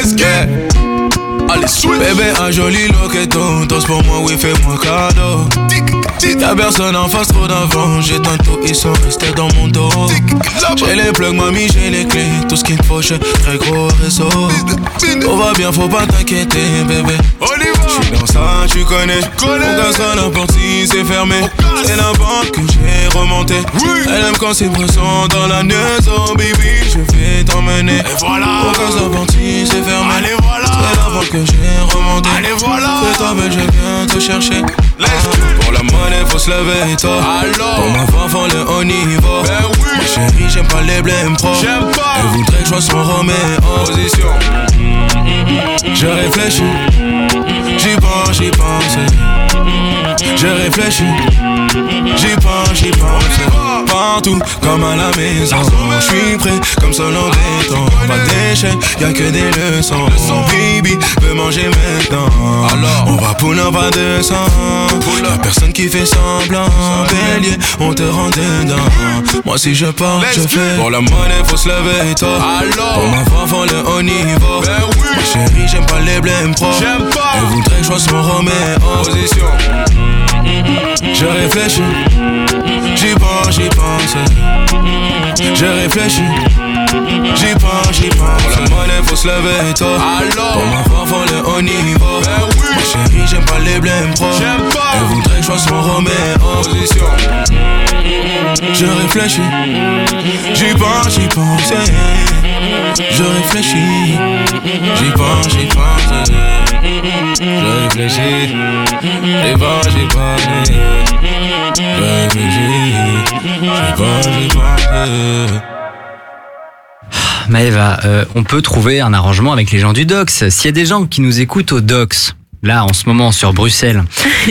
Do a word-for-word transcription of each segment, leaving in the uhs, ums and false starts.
let's get. Allez, switch. Bébé, un joli loqueton. Danse pour moi, oui, fais-moi cadeau. Y'a personne en face, trop d'avant. J'ai tantôt, ils sont restés dans mon dos. J'ai les plugs, mamie, j'ai les clés. Tout ce qu'il me faut, j'ai très gros réseau. Tout va bien, faut pas t'inquiéter, bébé. J'suis dans ça, tu connais. Mon gaz à la porte, si c'est fermé. C'est la banque que j'ai remontée. Elle aime quand c'est pressant dans la maison, baby. Je vais t'emmener. Mon gaz à la porte, si c'est fermé. C'est la banque que j'ai remontée. C'est toi, belle, je viens te chercher. Pour la monnaie, faut se lever tôt. Pour ma femme, faut le haut niveau. Ma chérie, j'aime pas les blèmes pro. Elle voudrait que je sois son Roméo. Position. Je réfléchis. J'y pense, j'y pense. Je réfléchis. J'y pense, j'y pense. Partout, comme à la maison. J'suis prêt, comme seul en béton. Pas d'échec, y'a que des leçons. Baby, veux manger maintenant. Alors, on va pull up à deux cents. Y'a personne qui fait semblant. Bélier, on te rend dedans. Moi si je pars, je fais. Pour la monnaie, faut se lever tôt. Pour ma femme, faut le haut niveau. Ma chérie, j'aime pas les blèmes pro. Elle voudrait que je sois son Roméo. Position. Je réfléchis. J'y pense, j'y pense. Je réfléchis. J'y pense, j'y pense. Pour la monnaie, faut se lever tôt. Pour ma femme, faut le haut niveau. Ma chérie, j'aime pas les blèmes pro. Elle voudrait que je sois son Roméo. Position. Je réfléchis. J'y pense, j'y pense. Je réfléchis. J'y pense, j'y pense. Je réfléchis. J'y pense, j'y pense. Je réfléchis. J'y pense, j'y pense. Maëva, euh, on peut trouver un arrangement avec les gens du Dox. S'il y a des gens qui nous écoutent au Dox, là en ce moment sur Bruxelles,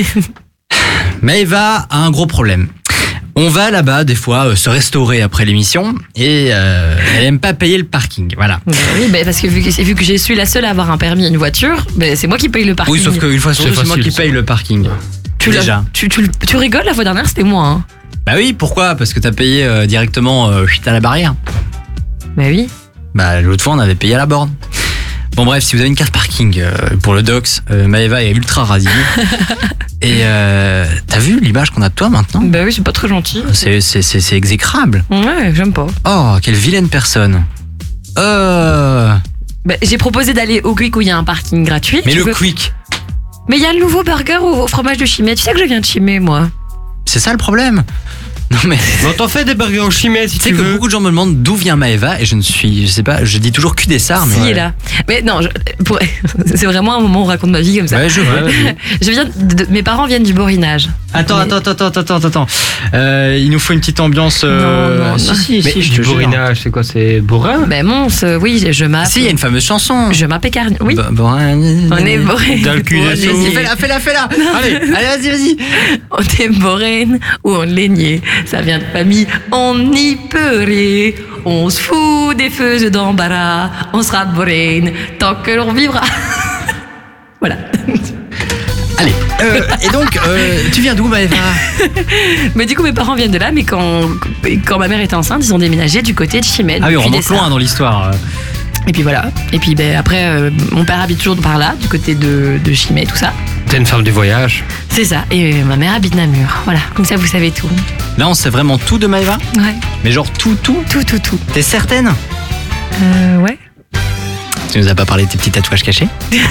Maëva a un gros problème. On va là-bas des fois euh, se restaurer après l'émission et euh, elle aime pas payer le parking, voilà. Bah oui, bah parce que vu, que vu que je suis la seule à avoir un permis et une voiture, bah c'est moi qui paye le parking. Oui, sauf qu'une fois sur deux, c'est moi qui paye le parking. Tu Déjà. Tu, tu, tu rigoles, la fois dernière c'était moi. Hein. Bah oui, pourquoi ? Parce que t'as payé euh, directement euh, à la barrière. Bah oui. Bah l'autre fois on avait payé à la borne. Bon bref, si vous avez une carte parking euh, pour le Dox, euh, Maëva est ultra rasée. Et euh, t'as vu l'image qu'on a de toi maintenant ? Bah oui, c'est pas très gentil. C'est, c'est, c'est, c'est exécrable. Ouais, j'aime pas. Oh, quelle vilaine personne. Euh... Bah, j'ai proposé d'aller au Quick où il y a un parking gratuit. Mais le veux... Quick. Mais il y a le nouveau burger au, au fromage de Chimay. Tu sais que je viens de Chimay, moi. C'est ça le problème. Non mais. On t'en fait des burgers au Chimay si tu, tu sais veux. que beaucoup de gens me demandent d'où vient Maëva et je ne suis, je sais pas, je dis toujours cul des sards. Mais si, ouais. là. Mais non, je, pour, c'est vraiment un moment où on raconte ma vie comme ça. Ouais, je vois. je viens de, de, mes parents viennent du Borinage. Attends, mais... attends, attends, attends, attends, attends. Euh, il nous faut une petite ambiance. Euh... Non, non, si, non. si, mais si, je du te jure. Borinage, c'est quoi, c'est Borin ? Ben Mons, oui, je m'appelle. Si, il y a une fameuse chanson. Je m'appelle Carni. Oui. Bo- Borin. On est Borin. Dans le cul des sauts. Fais-la, fais-la, fais-la. Allez, allez, vas-y, vas-y. On est Borin ou on l'aignait. Ça vient de famille. On n'y peut rien. On se fout des feux d'embarras. On sera Borin tant que l'on vivra. Voilà. Allez, euh, et donc, euh, tu viens d'où, Maëva ? Mais du coup, mes parents viennent de là, mais quand, quand ma mère était enceinte, ils ont déménagé du côté de Chimay. Ah oui, on remonte loin dans l'histoire. Et puis voilà. Et puis ben, après, euh, mon père habite toujours par là, du côté de, de Chimay, tout ça. T'es une femme du voyage. C'est ça. Et euh, ma mère habite Namur. Voilà. Comme ça, vous savez tout. Là, on sait vraiment tout de Maëva ? Ouais. Mais genre tout, tout ? Tout, tout, tout. T'es certaine ? Euh, ouais. Tu nous as pas parlé de tes petits tatouages cachés ?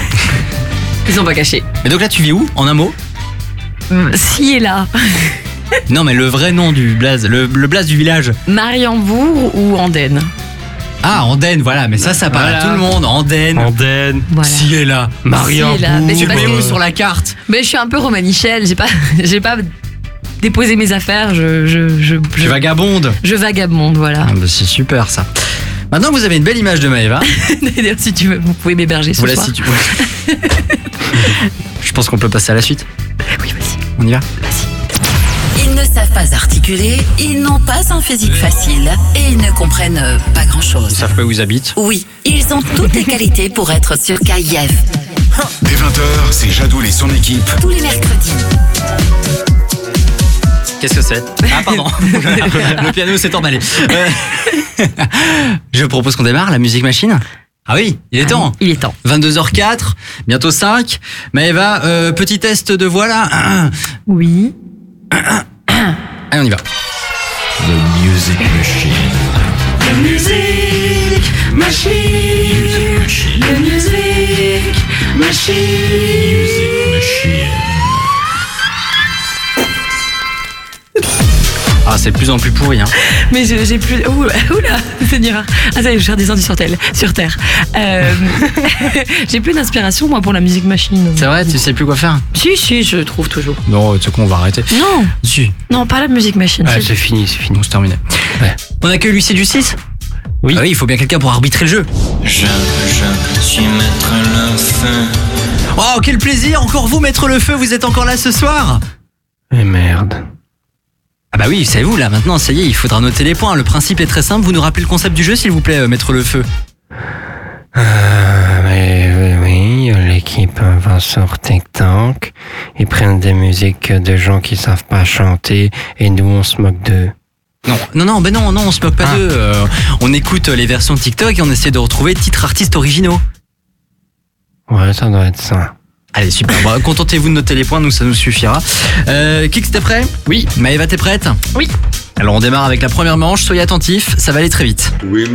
Ils sont pas cachés. Mais donc là, tu vis où ? En un mot ? Si et là. Non, mais le vrai nom du blaze, le, le blaze du village. Mariembourg ou Andenne. Ah, Andenne, voilà, mais ça, ça parle Voilà. à tout le monde. Andenne. Andenne. Voilà. Si est là. Mariembourg. Si est là. Mais c'est Tu parce mets où que- sur la carte ? Mais je suis un peu romanichelle. J'ai pas, j'ai pas déposé mes affaires. Je, je, je, Tu je, vagabonde. je vagabonde, voilà. Ah bah, c'est super ça. Maintenant que vous avez une belle image de Maëva, D'ailleurs, si tu veux, vous pouvez m'héberger ce vous la soir. situez. Je pense qu'on peut passer à la suite. Oui, vas-y. On y va ? Ils ne savent pas articuler, ils n'ont pas un physique facile et ils ne comprennent euh, pas Ils grand-chose. savent pas où ils habitent. Oui, ils ont toutes les qualités pour être sur K I F. Dès vingt heures, c'est Jadoul et son équipe. Tous les mercredis. Qu'est-ce que c'est ? Ah pardon. Le piano s'est emballé. Euh, Je propose qu'on démarre la musique machine. Ah oui, il est Ah temps. oui, il est temps. vingt-deux heures quatre, bientôt cinq. Maëva, euh, petit test de voix là. Oui. Allez, on y va. The Music Machine. The music machine. The music machine. Music Machine. Ah, c'est de plus en plus pourri, hein. Mais je- j'ai plus. Ouh, oula, Seigneur. Ah, ça y est, je suis redescendue sur terre. Sur terre. Euh, j'ai plus d'inspiration, moi, pour la musique machine. C'est vrai, tu sais plus quoi faire. Si, si, je trouve toujours. Non, tu sais quoi, on va arrêter. Non, Si. non, pas la musique machine. Ah, c'est- c'est fini, c'est fini. Non, c'est terminé. Ouais. On accueille l'huissier de justice. Oui. Ah oui, il faut bien quelqu'un pour arbitrer le jeu. Je, je suis maître le feu. Oh, quel plaisir. Encore vous, mettre le feu. Vous êtes encore là ce soir. Mais merde. Ah bah oui, c'est vous là, maintenant, ça y est, il faudra noter les points. Le principe est très simple, vous nous rappelez le concept du jeu, s'il vous plaît, euh, mettre le feu. Euh, mais oui, oui, l'équipe va sur TikTok. Ils prennent des musiques de gens qui savent pas chanter et nous on se moque d'eux. Non, non, non, ben non, non, on se moque pas Ah. d'eux. euh, on écoute les versions TikTok et on essaie de retrouver titres artistes originaux. Ouais, ça doit être ça. Allez, super, bon, contentez-vous de noter les points, nous ça nous suffira. Euh, Kix, t'es prêt? Oui. Maëva, t'es prête? Oui. Alors on démarre avec la première manche, soyez attentifs, ça va aller très vite.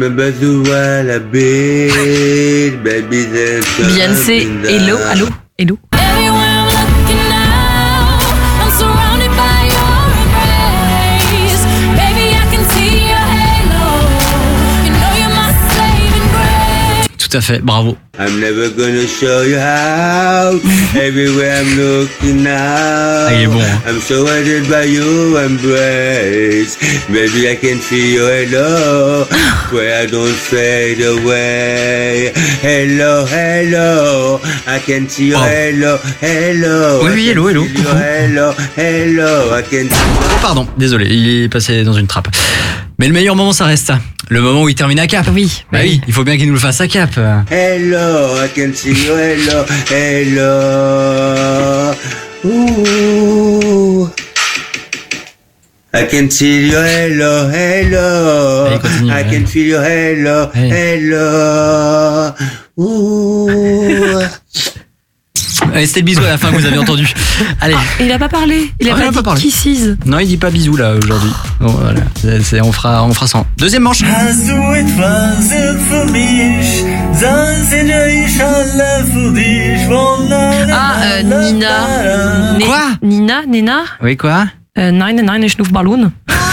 Beyoncé, hello, allô, hello. Everywhere I'm looking now, I'm surrounded by your embrace. Baby, I can see your halo. You know you're my saving grace. Tout à fait, bravo. I'm never gonna show you how. Everywhere I'm looking now. Ah, il est bon, hein. I'm surrounded by your embrace. Baby, I can feel your hello. Where I don't fade away. Hello, hello. I can see your Oh. hello, hello. Oui, I oui, can hello, hello, feel your coucou. hello, hello. I can Oh pardon, désolé, il est passé dans une trappe. Mais le meilleur moment, ça reste le moment où il termine à cap. Oui, Bah oui, il faut bien qu'il nous le fasse à cap. hello, I can see you, hello, hello. Ooh. I can see you, hello, hello. Allez, continue, I ouais. can feel you, hello, Hey. hello. Ooh. Allez, c'était le bisou à la fin que vous avez entendu. Allez. Il a pas parlé. Il a Ah, il pas a dit pas parlé. kisses. Non, il dit pas bisous là aujourd'hui. Bon, voilà. C'est- c'est- on fera, on fera ça. Deuxième manche. Ah, euh, Nina. Né- Quoi Nina, Nena. Oui, quoi? Euh, Nein, nein, Schnuffballon.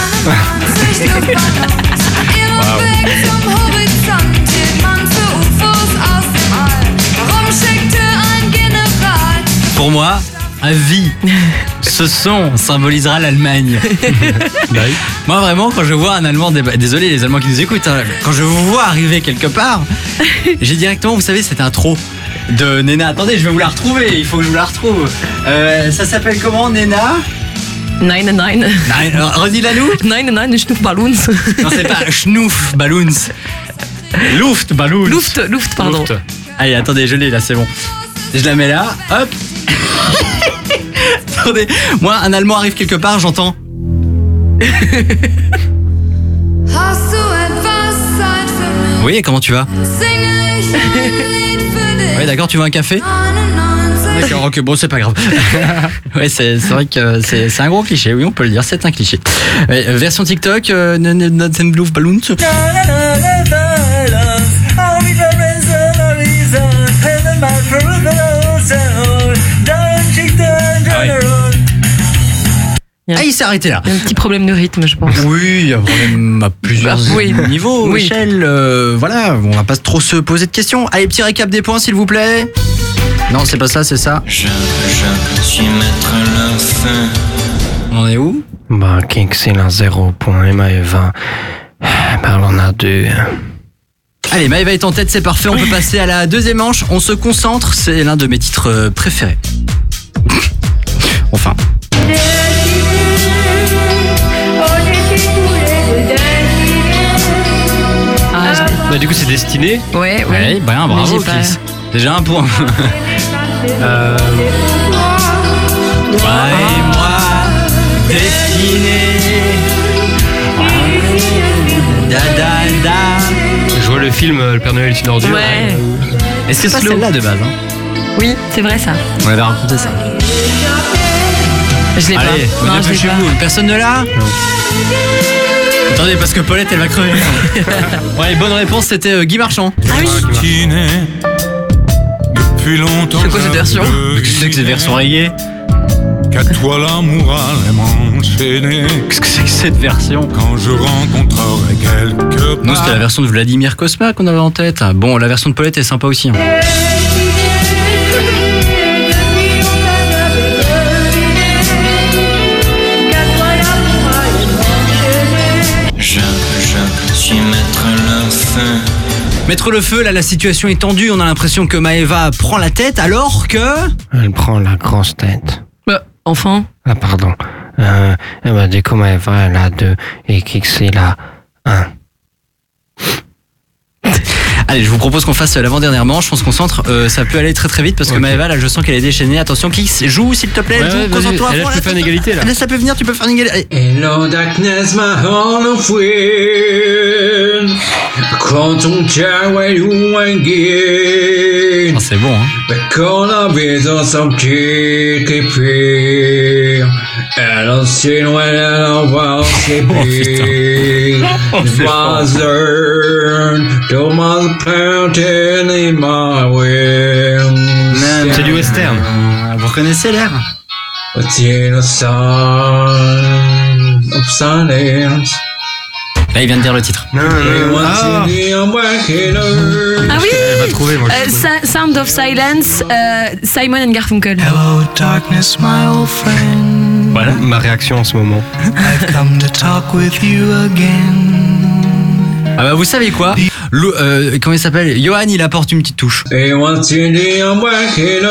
Pour moi, à vie, ce son symbolisera l'Allemagne. Moi, vraiment, quand je vois un Allemand, déba- désolé les Allemands qui nous écoutent, hein, quand je vous vois arriver quelque part, j'ai directement, vous savez, cette intro de Nena. Attendez, je vais vous la retrouver, il faut que je vous la retrouve. Euh, ça s'appelle comment, Nena? Nein, nein. Non, alors, redis-la nous. Nein, nein, Schnuffballons. Non, c'est pas Schnuff Balloons. Luft Balloons. Luft, Luft, pardon. Luft. Allez, attendez, je l'ai là, c'est bon. Je la mets là, hop. Attendez, moi, un Allemand arrive quelque part, j'entends. Oui, comment tu vas? Oui, d'accord, tu veux un café? D'accord, ok, bon, c'est pas grave. Ouais, c'est c'est vrai que c'est c'est un gros cliché, oui, on peut le dire, c'est un cliché. Ouais, euh, version TikTok, euh, n- n- n- n- Blue Balloons. Ah, il s'est arrêté là. Il y a un petit problème de rythme, je pense. Oui, il y a vraiment à plusieurs Bah, oui. niveaux, Oui. Michel. euh, voilà, on va pas trop se poser de questions. Allez, petit récap des points, s'il vous plaît. Non, c'est pas ça, c'est ça. Je, je suis maître le feu. On en est où? Bah, Kix, il a zéro point, Maëva. Bah, on en a deux. Allez, Maëva est en tête, c'est parfait. On peut passer à la deuxième manche. On se concentre, c'est l'un de mes titres euh, préférés. Enfin. Ah, je- Bah, du coup, c'est destiné. ouais, ouais. Ouais, ben Mais bravo, j'ai pas- Chris. Déjà un point. Euh, Toi et moi, destinés. Da da da. je vois le film Le Père Noël est une ordure. Ouais. Est-ce que c'est pas celle-là de base hein Oui, c'est vrai ça. On avait raconté ça. Je l'ai Allez, pas. Non, je l'ai chez pas. vous. Personne ne l'a Non. Attendez, parce que Paulette, elle va crever. Ouais, bonne réponse, c'était euh, Guy Marchand. Ah oui. Depuis longtemps. C'est quoi cette version? Tu sais que c'est version reggae. Qu'à toi l'amour allait m'enchaîner. Qu'est-ce que c'est que cette version? Quand je rencontrerai quelque part. Nous, c'était la version de Vladimir Cosma qu'on avait en tête. Bon, la version de Paulette est sympa aussi. Hein. Je, je suis mettre le feu. Mettre le feu, là, la situation est tendue. On a l'impression que Maëva prend la tête alors que... Elle prend la grosse tête. Bah, enfin. Ah, pardon. Euh, eh ben, du coup, Maëva, elle a deux et Kix, il a un. Allez, je vous propose qu'on fasse l'avant-dernière manche. On se concentre. Euh, ça peut aller très très vite parce que Ok. Maëva, là, je sens qu'elle est déchaînée. Attention, Kix, joue s'il te plaît. Ouais, joue, ouais, vas-y. concentre-toi. à Et là, fond, je peux faire une égalité, là. Là, ça peut venir, tu peux faire une égalité. Allez. Hello darkness, my home of wind. Quand on tient where you again. Oh, c'est bon, hein. But quand la maison some qui pire. Elle a seen when elle va sleeping. Mother, Thomas planted in my will. C'est du western. Euh, Vous reconnaissez l'air? What's in a sign of silence? Là, il vient de dire le titre. Non, non, Ah. Ah oui. Elle va trouver, moi. Euh, Sa- Sound of Silence, euh, Simon and Garfunkel. Hello darkness, my old friend. Voilà. Ma réaction en ce moment. I've come to talk with you again. Ah bah vous savez quoi? Le, euh, comment il s'appelle? Johan, il apporte une petite touche. They want to be a killer.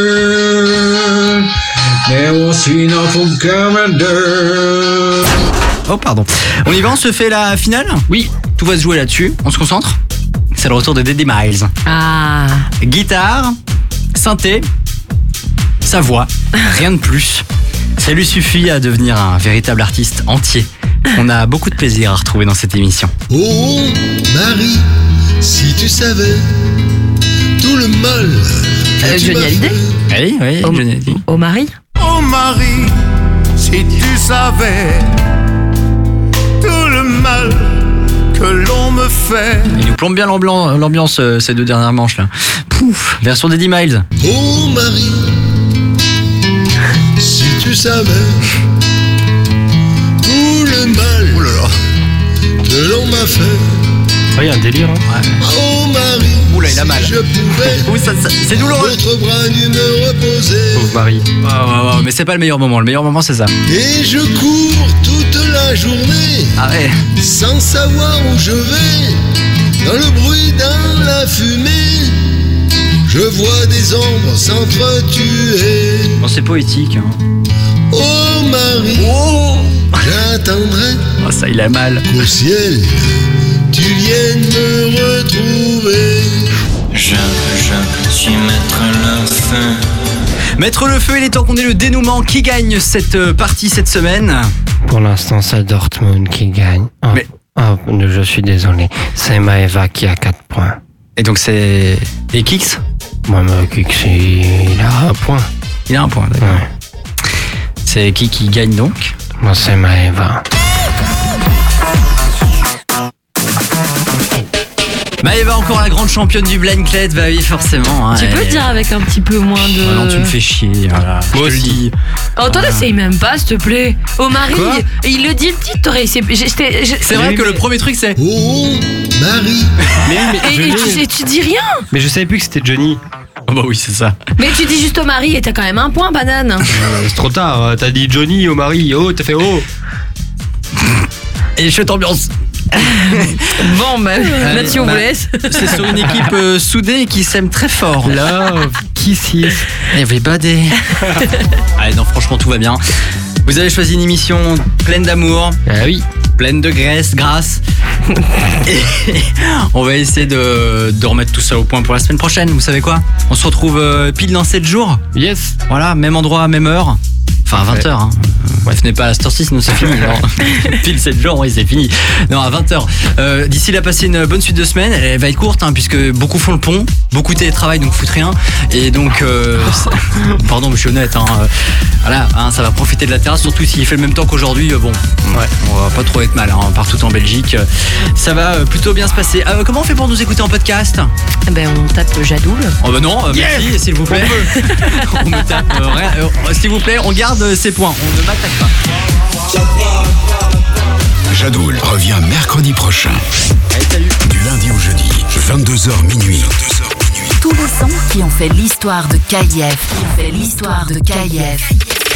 They want to enough of commander. Oh pardon. On y va, on se fait la finale? Oui. Tout va se jouer là-dessus. On se concentre. C'est le retour de Daddy Miles. Ah. Guitare, synthé, sa voix, rien de plus. Ça lui suffit à devenir un véritable artiste entier. On a beaucoup de plaisir à retrouver dans cette émission. Oh Marie, si tu savais tout le mal que Euh, tu Johnny m'as Hallyday fait. Oui, oui, Au, Johnny Hallyday. au mari. Oh Marie, si tu savais tout le mal que l'on me fait. Il nous plombe bien l'ambiance, l'ambiance euh, ces deux dernières manches là. Pouf, version d'Eddie Miles. Oh Marie, si tu savais tout le mal que l'on m'a fait. Ah, il y a un délire. Hein. Oh Marie, Oula, il a mal. si je pouvais Ouh, ça, ça- c'est douloureux. votre bras nu me reposer. Pauvre Marie. Ah, ouais, ouais, mais c'est pas le meilleur moment. Le meilleur moment, c'est ça. Et je cours toute la journée Ah ouais. sans savoir où je vais. Dans le bruit, dans la fumée, je vois des ombres s'entretuer. Bon, c'est poétique. Hein. Oh Marie, j'attendrai Oh, ça, il a mal. qu'au ciel tu viennes me retrouver. Je, je suis mettre le feu. Mettre le feu, il est temps qu'on ait le dénouement. Qui gagne cette euh, partie cette semaine? Pour l'instant, c'est Dortmund qui gagne. Oh, Mais- oh, je suis désolé. C'est Maëva qui a quatre points. Et donc c'est... Et Kix? Moi, me Kix, il a un point. Il a un point, d'accord. Ouais. C'est qui qui gagne donc? Moi, c'est Maëva. Maëva, encore la grande championne du blind cled, bah oui, forcément. Hein, Tu peux elle- le dire avec un petit peu moins de. Oh non, tu me fais chier. Voilà. Je te le dis. Oh, toi, n'essaye même pas, s'il te plaît. Oh, Marie, Quoi il le dit le titre, t'aurais essayé. j'étais- j'ai- C'est vrai que le premier truc, c'est. Oh Marie, Mais, mais, je Et, et l'ai. tu, et tu dis rien. Mais je savais plus que c'était Johnny. Oh bah oui, c'est ça. Mais tu dis juste au mari et t'as quand même un point, banane. Euh, c'est trop tard. euh, T'as dit Johnny au mari. Oh, t'as fait oh. Et chouette ambiance. Bon, bah, Mathieu, on bah, vous laisse. C'est sur une équipe euh, soudée qui s'aime très fort. Love, kisses. Everybody. Allez, non, franchement, tout va bien. Vous avez choisi une émission pleine d'amour. Ah oui. Pleine de graisse, grâce. Et on va essayer de, de remettre tout ça au point pour la semaine prochaine. Vous savez quoi? On se retrouve euh, pile dans sept jours. Yes. Voilà, même endroit, même heure. Enfin, à vingt heures. Hein. Bref, n'est pas à cette heure-ci, sinon c'est fini. Non. Pile sept jours, oui, c'est fini. Non, à vingt heures. Euh, d'ici là, passez une bonne suite de semaine. Elle va être courte, hein, puisque beaucoup font le pont, beaucoup télétravail, donc foutent rien. Et donc, euh, pardon, mais je suis honnête. Hein, euh, voilà, hein, ça va profiter de la terrasse, surtout s'il fait le même temps qu'aujourd'hui. Euh, bon, ouais, on va pas trop être mal, hein, partout en Belgique. Ça va euh, plutôt bien se passer. Euh, comment on fait pour nous écouter en podcast ? Ben, on tape Jadoul. Oh bah non, euh, merci, yes s'il vous plaît. On me tape euh, rien. Euh, s'il vous plaît, on garde ces points. On ne m'attaque pas. Jadoul revient mercredi prochain. Allez, salut. Du lundi au jeudi, vingt-deux heures minuit. Tous les sons qui ont fait l'histoire de K I F. Qui ont fait l'histoire de K I F.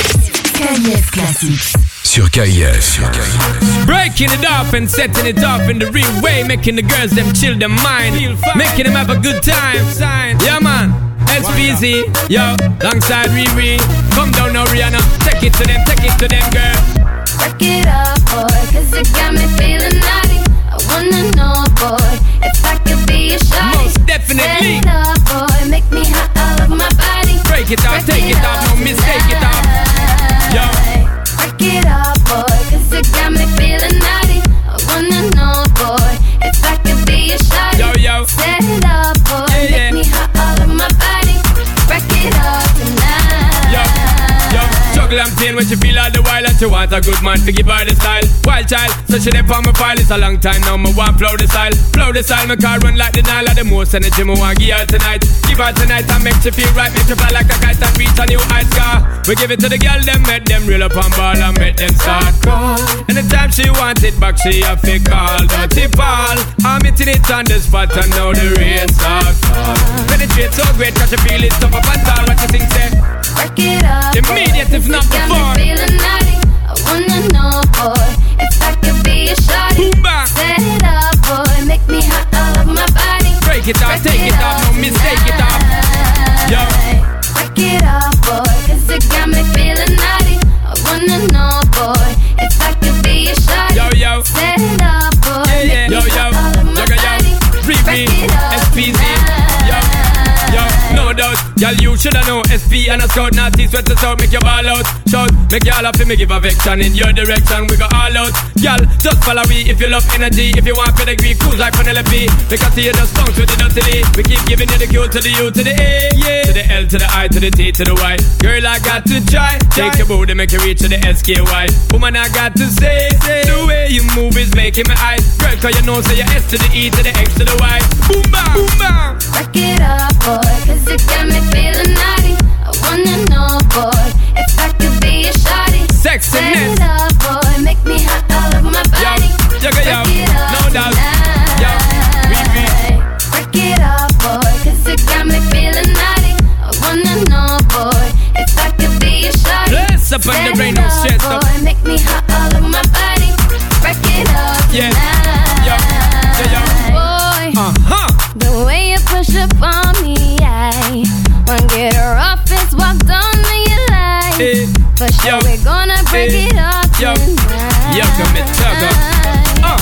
K I F Classics. Sur K I F. Sur K I F. Breaking it up and setting it up in the real way, making the girls them chill their mind, making them have a good time. Yeah man, S P Z, yo, alongside Riri. Come down now Rihanna, take it to them, take it to them girl. Work it up, boy, cause it got me feeling naughty. I wanna know, boy, if I could be a shawty. Most definitely. Set it up, boy, make me hot all over my body. Break it off, take it off, no mistake it off. Yo. Work it up, boy, cause it got me feeling naughty. I wanna know, boy, if I could be a shawty. Yo, yo. Set it up, boy, Yeah, yeah. make me hot all over my body. Break it up tonight. Yo, yo, juggle and pain when she feel all the while and she want a good man to give her the style. Wild child, so she dey on my file. It's a long time now, me want flow the style. Flow the style, me car run like the Nile. Of the most energy me want give her tonight. Give her tonight and make she feel right. Make she fly like a kite and reach a new high scar. We give it to the girl, them make them reel up on ball and make them start call. Anytime she want it back, she have to call. Dirty Paul, I'm hitting it on the spot and now the rain start fall. Penetrate so great, cause she feel it tough up and tall. What you think, say? Work it up, Immediate, boy, if not cause it got me before. feeling naughty. I wanna know, boy, if I could be a shawty. Boomba. Set it up, boy, make me hot all over my body. Break it off, take it off, no mistake it off. Yo. Work it up, boy, cause it got me feeling naughty. I wanna know, boy, if I could be a shawty. Yo, yo. Set it up, boy, Yeah, yeah. make me Yo, yo. hot all over my Yo, yo. body. Riri, Break it up S P Z. Yo, yo, no doubt. Y'all, you shoulda know S P and a scout, not tease sweat us out, make you ball out. Shout, make y'all happy, me give a vection in your direction, we go all out. Y'all, just follow me if you love energy, if you want pedigree, cruise like Penelope. Because you just bounce with the dirty. We keep giving you the Q to the U to the A, yeah. To the L to the I to the T to the Y. Girl, I got to try, take your booty, make you reach to the S K Y. Woman, I got to say, say, the way you move is making me eyes. Girl, cause you know, say your S to the E to the X to the Y. Boom, bam, boom, bam. Work it up, boy, cause it got me feeling naughty. I wanna know, boy, if I could be a shawty. Set Sexiness. it up, boy, make me hot all over my body. Yo, yo, yo, Work it up no doubt. tonight. Yo, Riri. Work it up, boy, cause it got me feeling naughty. I wanna know, boy, if I could be a shawty. Bless up on the Set rain, it no up, stress up. boy, make me hot all over my body. Work it up Yeah. tonight. Yo, yo, yo. Boy, Uh-huh. the way you push up on me, I wanna get rough, it's walked on me, you like. Eh, For sure, yo, we're gonna break eh, it up yo, tonight. yo, come and tug up. Uh.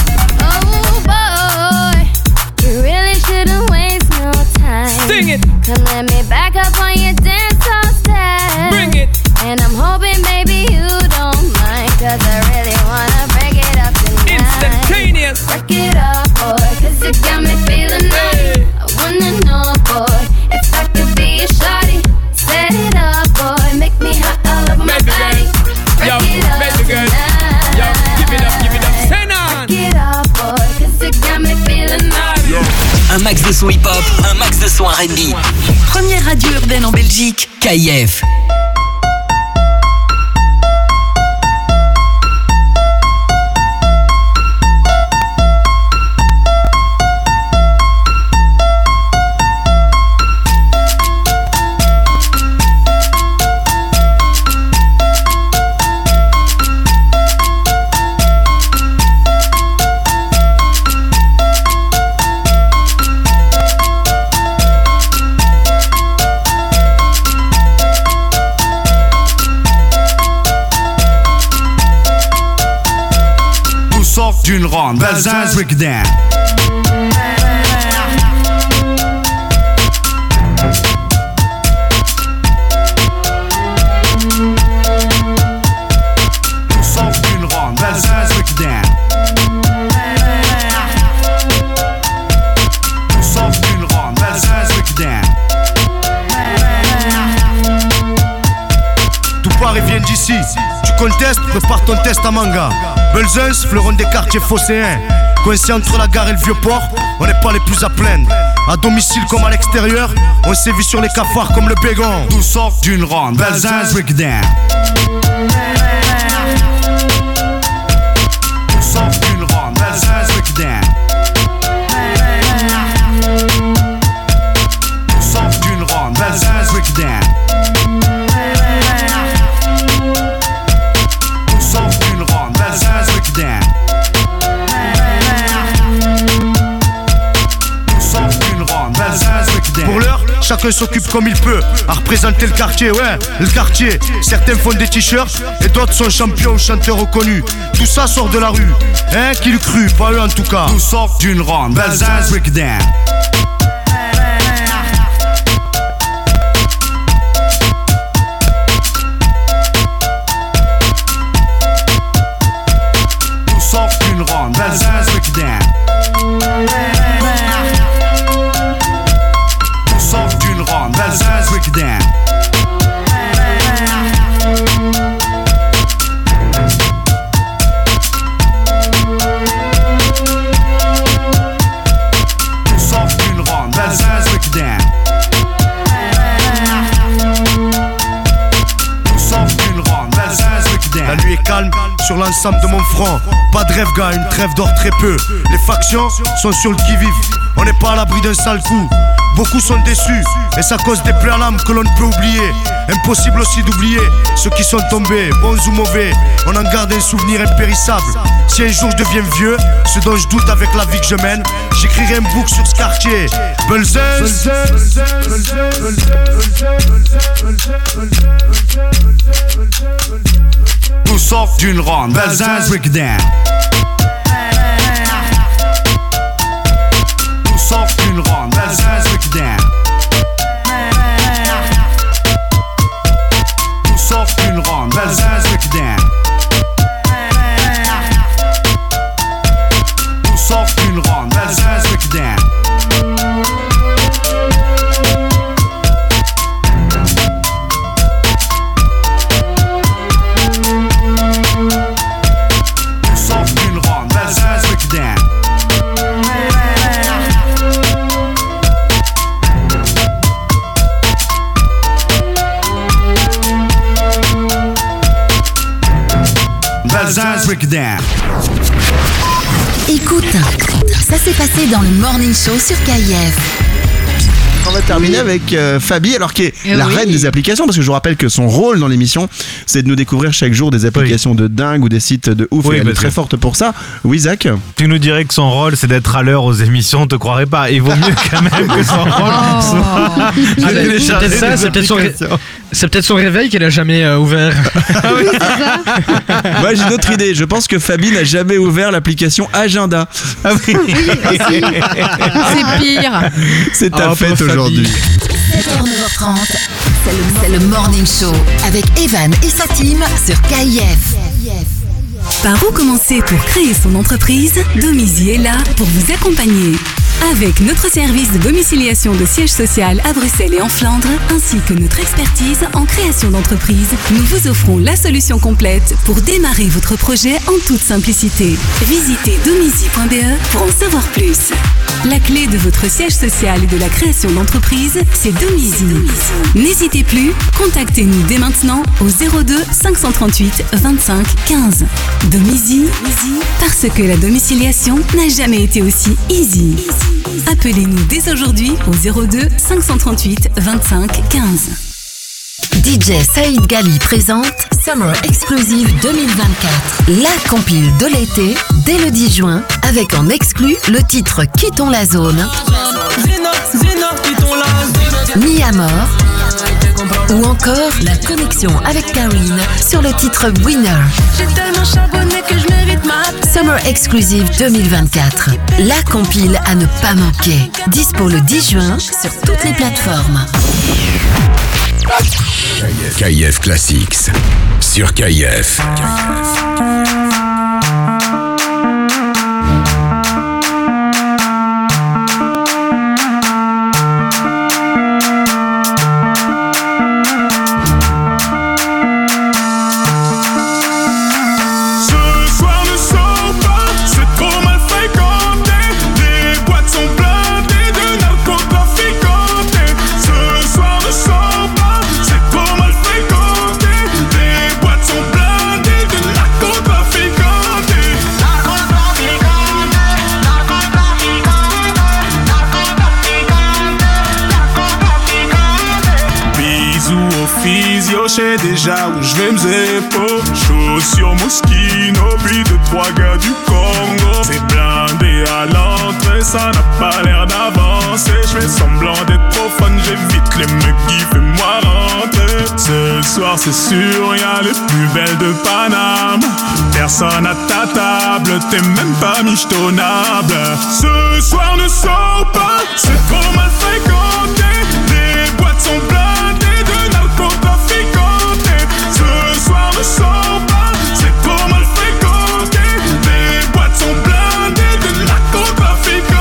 Oh boy, you really shouldn't waste no time. Sing it. Come let me back up on your dance all step. Bring it. And I'm hoping, baby, you don't mind, cause I really wanna break it up tonight. Instantaneous. Work it up, boy, cause it got me feeling naughty. Hey. I wanna know, boy, if I could be a shawty. Set it up, boy, make me hot all over my Baby body. girl. Yo, Break it up baby girl. tonight. Yo, give it up, give it up. Send on. Break it up, boy, cause it got me feeling naughty. Un max de son hip-hop, un max de son R and B. Première radio urbaine en Belgique. K I F. D'une ronde, Bazaz Breakdown. Tu contestes, prépare ton test à manga. Belzunce, fleuron des quartiers phocéens. Coincé entre la gare et le vieux port, on n'est pas les plus à plaindre. À domicile comme à l'extérieur, on sévit sur les cafards comme le bégon. Tout sort d'une ronde, Belzunce Breakdown. Tout sort d'une ronde, Belzunce Breakdown. Tout sort d'une ronde, Belzunce Breakdown. Tout sort d'une ronde, Belzunce Breakdown. Pour l'heure, chacun s'occupe comme il peut à représenter le quartier, ouais, le quartier. Certains font des t-shirts et d'autres sont champions ou chanteurs reconnus. Tout ça sort de la rue, hein, qui le cru, pas eux en tout cas. Tout sort d'une ronde, Belzunce Breakdown. Tout sort d'une ronde, Belzunce Breakdown. Sort d'une ronde, Belzunce Breakdown. Sort d'une ronde, Belzunce Breakdown. Sort d'une ronde, Belzunce Breakdown. La nuit est calme sur l'ensemble de mon front. Pas de rêve gars, une trêve d'or très peu. Les factions sont sur le qui-vive. On n'est pas à l'abri d'un sale coup. Beaucoup sont déçus et ça cause des plaies à l'âme que l'on ne peut oublier. Impossible aussi d'oublier ceux qui sont tombés, bons ou mauvais. On en garde un souvenir impérissable. Si un jour je deviens vieux, ce dont je doute avec la vie que je mène, j'écrirai un book sur ce quartier. Belzunce. Tout sort d'une ronde, Belzunce Breakdown. Tout sort d'une ronde, Belzunce Breakdown. Tout sort d'une ronde, Belzunce Breakdown. Tout sort d'une ronde, Belzunce Breakdown. Belzunce Breakdown. Écoute, ça s'est passé dans le Morning Show sur K I F. On va terminer avec euh, Fabi, alors qui est Eh la oui. reine des applications, parce que je vous rappelle que son rôle dans l'émission, c'est de nous découvrir chaque jour des applications de dingue ou des sites de ouf. Oui, et elle est parce très que- forte pour ça. Oui, Zach. Tu nous dirais que son rôle c'est d'être à l'heure aux émissions, on te croirait pas. Il vaut mieux quand même que son rôle soit C'est à télécharger peut-être ça, des c'est peut-être son, ré- applications. c'est peut-être son réveil qu'elle a jamais euh, ouvert. Moi, j'ai une autre idée. Je pense que Fabi n'a jamais ouvert l'application Agenda. Ah oui. C'est pire. C'est ta Ah, fête pauvre aujourd'hui. sept heures neuf heures trente, c'est le, c'est le Morning Show avec Evan et sa team sur K I F. Par où commencer pour créer son entreprise? Domizy est là pour vous accompagner. Avec notre service de domiciliation de siège social à Bruxelles et en Flandre, ainsi que notre expertise en création d'entreprise, nous vous offrons la solution complète pour démarrer votre projet en toute simplicité. Visitez domizy point b e pour en savoir plus. La clé de votre siège social et de la création d'entreprise, c'est Domizy. N'hésitez plus, contactez-nous dès maintenant au zéro deux cinq cent trente-huit vingt-cinq quinze. Domizy, parce que la domiciliation n'a jamais été aussi easy. Appelez-nous dès aujourd'hui au zéro deux cinq cent trente-huit vingt-cinq quinze. D J Saïd Gali présente Summer Exclusive deux mille vingt-quatre, la compile de l'été dès le dix juin, avec en exclu le titre Quittons la zone, Mis à mort, ou encore la connexion avec Karine sur le titre Winner. J'ai tellement charbonné que je mérite ma Summer Exclusive deux mille vingt-quatre, la compile à ne pas manquer. Dispo le dix juin sur toutes les plateformes. K I F Classics sur K I F. physio, j'sais déjà où j'vais m'zépo. Chaussures Moschino, puis deux, trois gars du Congo. C'est blindé à l'entrée, ça n'a pas l'air d'avancer. J'fais semblant d'être profane, j'évite les mecs qui fais-moi rentrer. Ce soir c'est sûr, y'a les plus belles de Paname. Personne à ta table, t'es même pas michetonnable. Ce soir ne sors pas, c'est trop mal fréquenté. Les boîtes sont blindées de narcotrafiquantes. Ce soir ne sors pas, c'est trop mal fréquenté. Les boîtes sont blindées de narcotrafiquantes.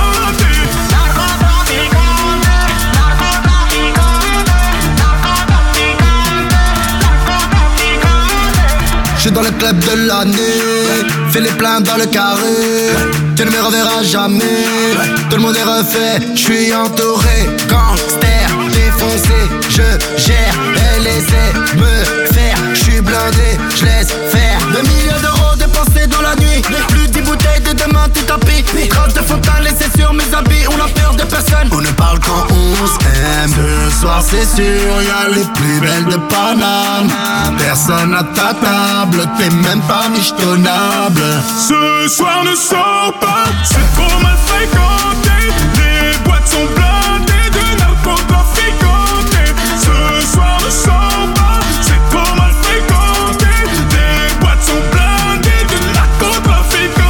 J'suis dans le club de l'année, fais les pleins dans le carré. Tu ne me reverras jamais, tout le monde est refait. J'suis entouré, gangster, défoncé. Je gère, elle essaie de me faire. J'suis blindé, j'laisse faire. Deux millions d'euros dépensés dans la nuit. Plus dix bouteilles de demain tout tapis. Trace de fontaine laissée sur mes habits. On a peur de personne, on ne parle quand on s'aime. Ce soir c'est sûr, y'a les plus belles de Paname. Personne à ta table, t'es même pas michetonnable. Ce soir ne sors pas, c'est trop mal fréquenté. Les boîtes sont blindées de narcotrafiquantes. Ce soir ne sors pas, c'est trop mal fréquenté. Les boîtes sont blindées de narcotrafiquantes.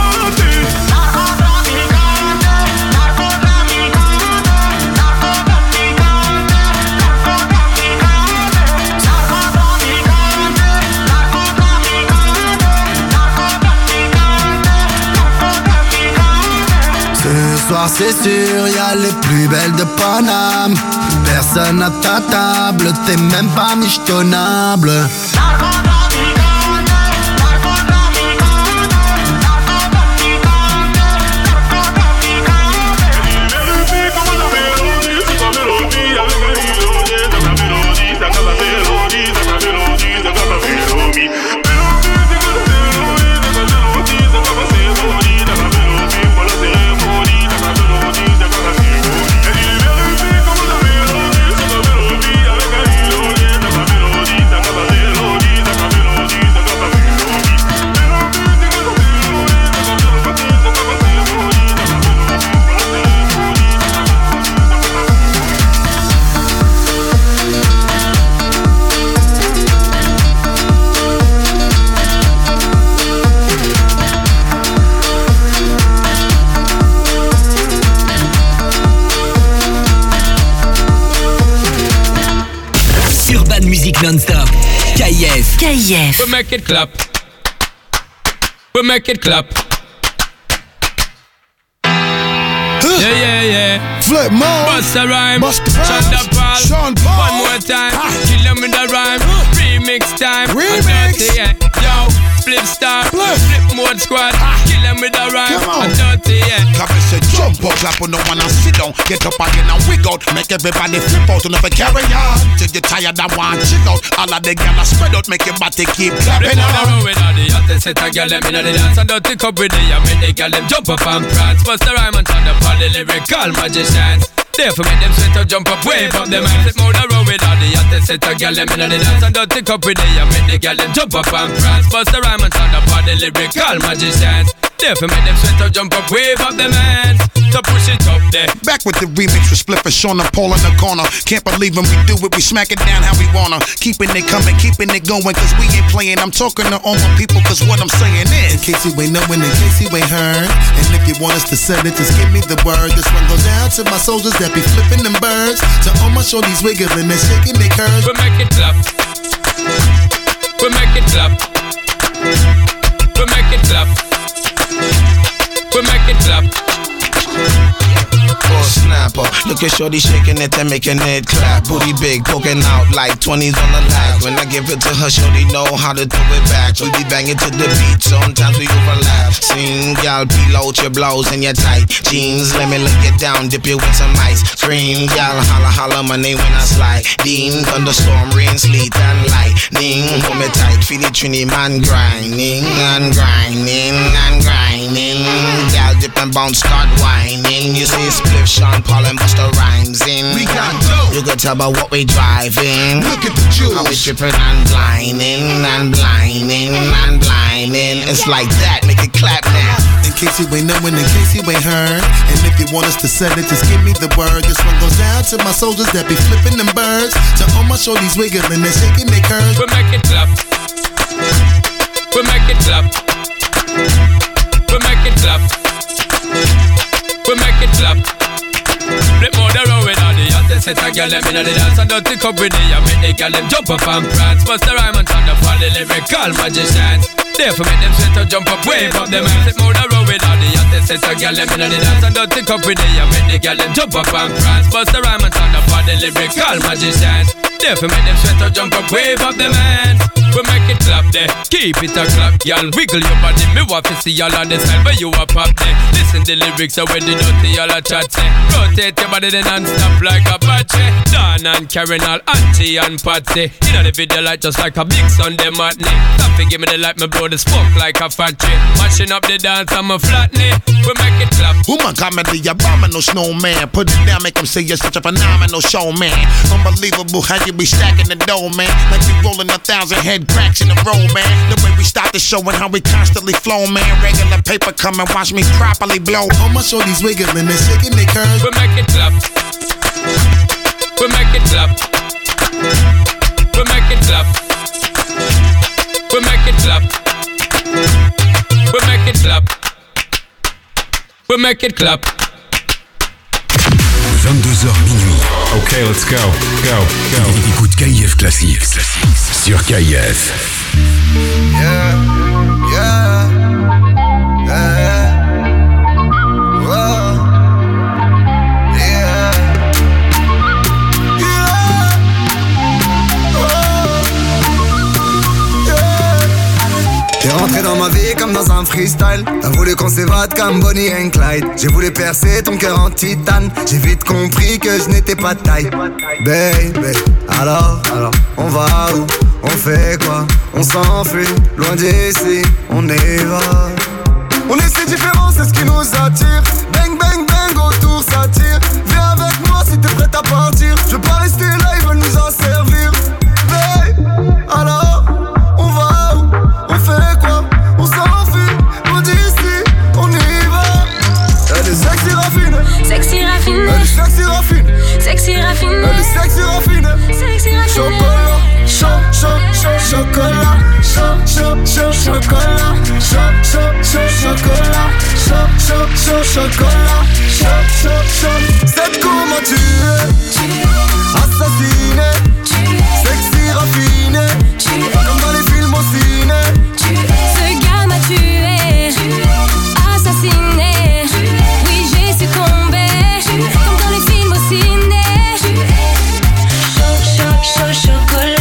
Ce soir c'est sûr, y'a les plus belles de Paname. Personne à ta table, t'es même pas michetonnable. Non-stop. K I F. K I F. We make it clap. We make it clap. Yeah, yeah, yeah. Flip mode. Bust a rhyme. Bust the Sean rhymes. Paul. Sean Paul. One more time. Kill them with a rhyme. Remix time. Remix. Dirty, yeah. Yo, flip star. Flip. Flip mode squad. Kill them with a rhyme. Come on. Dirty, yeah. Clap and say jump up, clap on the one and sit down. Get up again and wig out. Make everybody flip out and never carry on. Till you tired and want chill out. All of the gyal spread out, make your body keep clapping Flip on the out. road with all the hottest set a gyal them inna the dance. And dirty cup with the yam, make the gyal them jump up and prance. Bust the rhyme and turn up all the lyrical magicians. Therefore make them sweat up, jump up, wave up them hands. Flip on the road with all the hottest set a gyal them inna the dance. And dirty cup with the yam, make the gyal them jump up and prance. Bust the rhyme and turn up all the lyrical magicians. Therefore make them sweat up, jump up, wave up them hands. To push it up there. Back with the remix with Spliff and Sean and Paul in the corner. Can't believe when we do it, we smack it down how we wanna. Keeping it coming, keeping it going, cause we ain't playing. I'm talking to all my people, cause what I'm saying is, in case you ain't knowing, in case you ain't heard, and if you want us to send it, just give me the word. This one goes down to my soldiers that be flipping them birds. To all my shorties wiggling and shaking their curves. We make it clap. We make it clap. We make it clap. We make it clap. Oh snapper, look at shorty shaking it and making it clap. Booty big, poking out like twenties on the lag. When I give it to her, shorty know how to throw it back. We be banging to the beat, sometimes we overlap. Sing, y'all peel out your blouse and your tight jeans. Let me lay it down, dip you with some ice cream. Y'all holla holla my name when I slide. Dean, thunderstorm, rain, sleet and lightning. Hold me tight, feel it, trini man grinding and grinding and grinding. Y'all dip and bounce, start whining. You say spliff, Sean Paul and Busta Rhymes in. We got dope. You could tell by what we driving. Look at the juice. How we tripping and blinding and blinding and blinding. It's like that, make it clap now. In case you ain't knowing, in case you ain't heard. And if you want us to sell it, just give me the word. This one goes down to my soldiers that be flipping them birds. To all my shorties wiggling and shaking their curves. We make it clap. We make it clap. We make it clap. We make it clap. Flip more the road with all the hottest set a girl them inna the dance and don't take up with the and make the girl them jump up and prance. Bust the rhyme and turn up all the lyrical magicians. Therefore make them sweat to jump up, wave up them hands. Flip more the road with all the hottest set a girl them inna the dance and don't take up with the and make the girl them jump up and prance. Bust the rhyme and turn up all the lyrical magicians. Therefore make them sweat to jump up, wave up them hands. We make it clap there, keep it a clap, y'all. Wiggle your body, me want to see y'all on the side where you a pop there. Listen the lyrics so when the dirty y'all a chat say. Rotate your body then non-stop like a Apache. Dan and Karen all Auntie and Patsy. You know the video light just like a big Sunday matinee. Stop and give me the light, me blow the smoke like a factory. Mashing up the dance, I'm a flatney. We make it clap. Who my comedy, abominable snowman. Put it down, make them say you're such a phenomenal showman. Unbelievable how you be stacking the dough, man. Like we rolling a thousand head cracks in a row, man. The way we start the show and how we constantly flow, man. Regular paper come and watch me properly blow. All my shorties wiggling and shaking their curves. We make it clap. We make it clap. We make it clap. We make it clap. We make it clap. We make it clap. vingt-deux heures minuit. Ok, let's go, go, go. Écoute K I F Classics sur K I F. Yeah, yeah, yeah. Whoa. Yeah, yeah. Oh. Yeah. T'es rentré dans ma vie comme dans un freestyle. T'as voulu qu'on s'évade comme Bonnie and Clyde. J'ai voulu percer ton cœur en titane. J'ai vite compris que je n'étais pas de taille. Baby, alors, alors, on va où? On fait quoi? On s'enfuit, loin d'ici, on y va. On est si différents, c'est ce qui nous attire. Bang, bang, bang, autour ça tire. Viens avec moi si t'es prête à partir. Je veux pas rester là, ils veulent nous en servir. Baby, alors, on va où? On fait quoi? On s'enfuit, loin d'ici, on y va. Elle est sexy raffine. Sexy raffine. Elle est sexy raffine. Sexy raffine. Elle est sexy raffine. Sexy raffine. Chocolat. Chaud, chaud, chaud, chocolat. Chaud, chaud, chaud, chocolat. Chaud, chaud, chaud, chocolat. Chaud, chaud, chaud, chocolat. Chaud, chaud, chaud. C'est comment tu es. Assassiné. Sexy raffiné. Comme dans les films au ciné. Ce gars m'a tué. Assassiné. Oui, j'ai succombé. Comme dans les films au ciné. Chaud, chaud, chaud, chocolat.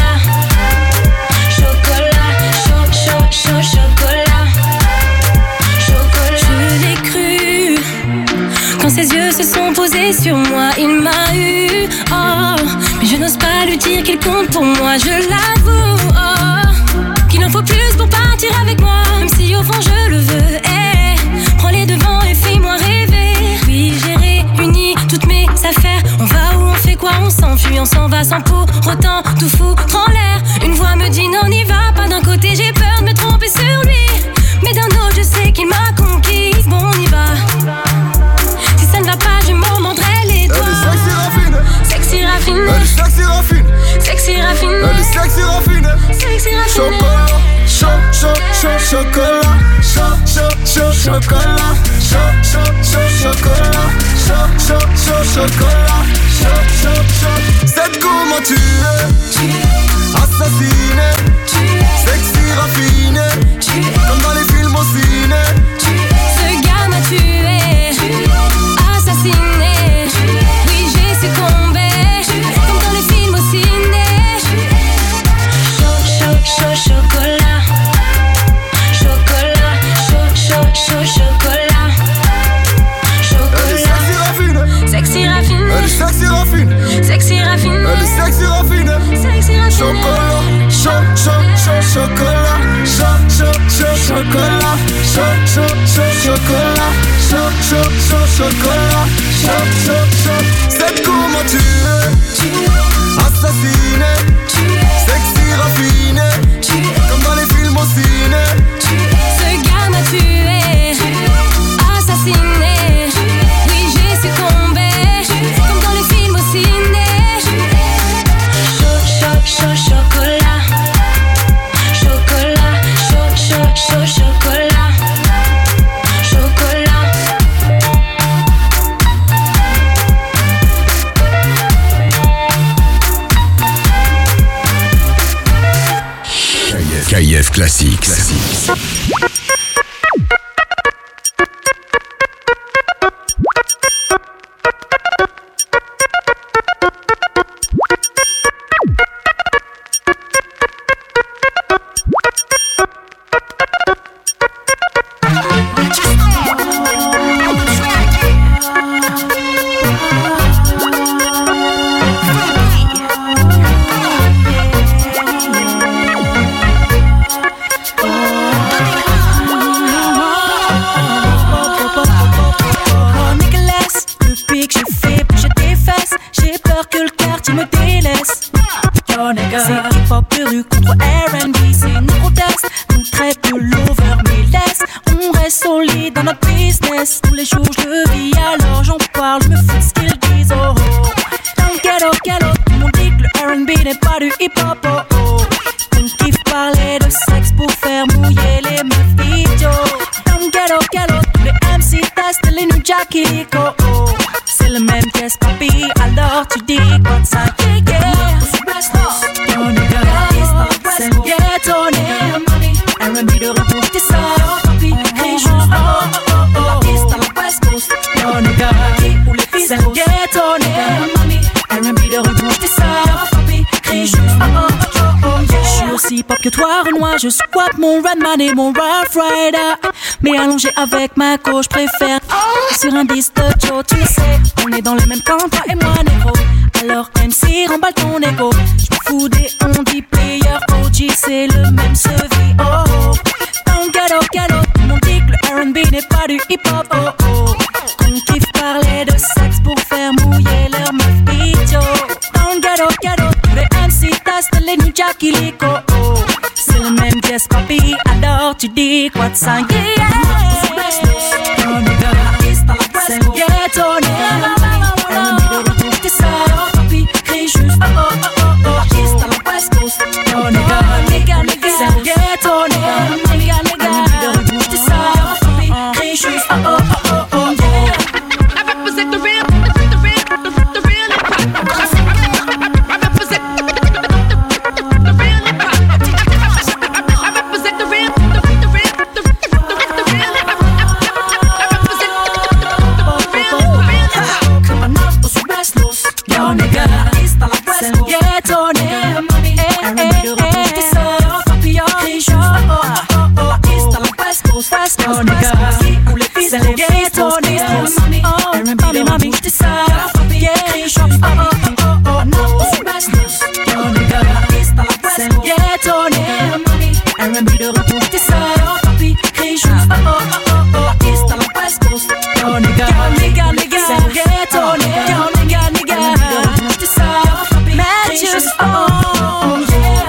Ses yeux se sont posés sur moi, il m'a eu, oh. Mais je n'ose pas lui dire qu'il compte pour moi, je l'avoue, oh. Qu'il en faut plus pour partir avec moi, même si au fond je le veux, hey. Prends les devants et fais-moi rêver. Oui, j'ai réuni toutes mes affaires. On va où, on fait quoi, on s'enfuit, on s'en va sans pour autant tout foutre en l'air. Une voix me dit non, n'y va pas. D'un côté j'ai peur de me tromper sur lui, mais d'un autre je sais qu'il m'a conquise. Bon, on y va. Ça ne va pas, je m'en mordrai les doigts. Elle est sexy raffine. Sexy raffine. Sexy raffine. Sexy raffine. Elle est sexy raffine. Sexy raffine. Chocolat. Chaud, chaud, chaud, chocolat. Chaud, chaud, chaud, chocolat. Chaud, chaud, chaud, chocolat. Chaud, chaud, chaud, chocolat. Chaud, chaud, chaud. C'est comment tu es. Assassiné. Sexy raffiné. Comme dans les films au ciné. Ce gars m'a tué. Assassiné. Oui, j'ai succombé. Comme dans les films au ciné. Chaud, chaud, chaud, chocolat. Chocolat. Chaud, chaud, chaud, chocolat. Chocolat. Elle est sexy raffine. Sexy raffine. Elle est sexy raffine. Sexy raffine. Elle est sexy raffine. assassiné, sexy raffiné, comme dans les films au ciné. Ce gars m'a tué, assassiné. Oui, j'ai succombé, comme dans les films au ciné. Chaud, chaud, chaud, chocolat. Chocolat, chaud, chaud, chaud, chocolat. Chocolat. K F Classics. Classics. C'est hip-hop de rue contre R and B, c'est nos contextes, on traite de l'over mais laisse, on reste solide dans notre business. Tous les jours je le vis alors j'en parle, je me fous de ce qu'ils disent. Oh oh, dans le ghetto, ghetto, tout le monde dit que le R and B n'est pas du hip-hop. Oh oh, on kiffe parler de sexe pour faire mouiller les meufs idiots. Dans le ghetto, ghetto, tous les M C testent les new Jackie. Oh oh, c'est le même qu'est-ce papi, alors tu dis quoi de ça? C'est le ghetto, R and B de retour, t'es ça. Papi, crie juste oh oh oh oh. L'artiste à la West Coast, yo nigga. Où les filles, c'est le ghetto, R and B de retour, t'es ça. Papi, crie juste oh oh oh oh. Je suis aussi pop que toi, Renoir. Je squatte mon Redman et mon Rough Rider. Mais allongé avec ma gauche, je préfère sur un disque de Joe. Tu sais, on est dans le même camp, toi et moi, négro. Alors M C, remballe ton ego. J'me fous des on dit player, O G c'est le même sevi. Oh oh, dans le ghetto, ghetto, tout le monde dit que le R and B n'est pas du hip-hop. Oh oh, qu'on kiffe parler de sexe pour faire mouiller leur meuf idiot. Dans le ghetto, ghetto, tous les M C testent les new Jackie Lico. Oh oh, c'est le même guess papi, alors tu dis quoi de ça? Yeah, c'est le ghetto, R and B de retour, t'es ça. Juste oh oh oh oh oh, l'artiste à la West Coast. Oh nigga, nigga, nigga, c'est le ghetto, nigga, nigga, nigga. De rebouche de ça, crie juste oh oh oh oh oh yeah. I represent the real, the real, the real, the real hip hop. I represent the real hip hop. I represent the real, the real, the real, the real hip hop. I represent the real, the real hip hop. Come on up, os restless, yo nigga. C'est le ghetto, R and B de retour, t'es ça. Papi, yo, crie juste oh oh oh oh. L'artiste à la West Coast, West Coast, nigga. Où les filles, c'est le ghetto, R and B de retour, t'es ça. Papi, crie juste oh oh oh oh oh. C'est West Coast, yo nigga. L'artiste à la West Coast, c'est le ghetto, R and B de retour, t'es ça. Papi, crie juste oh oh oh oh. L'artiste à la West Coast, yo nigga, nigga, nigga. C'est le ghetto, yo nigga, nigga. Just oh yeah.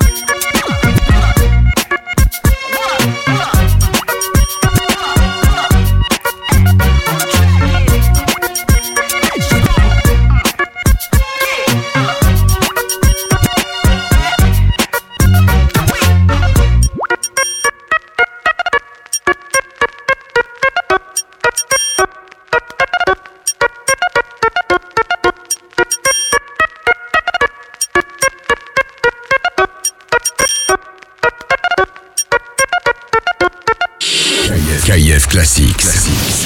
K F Classics. Classics.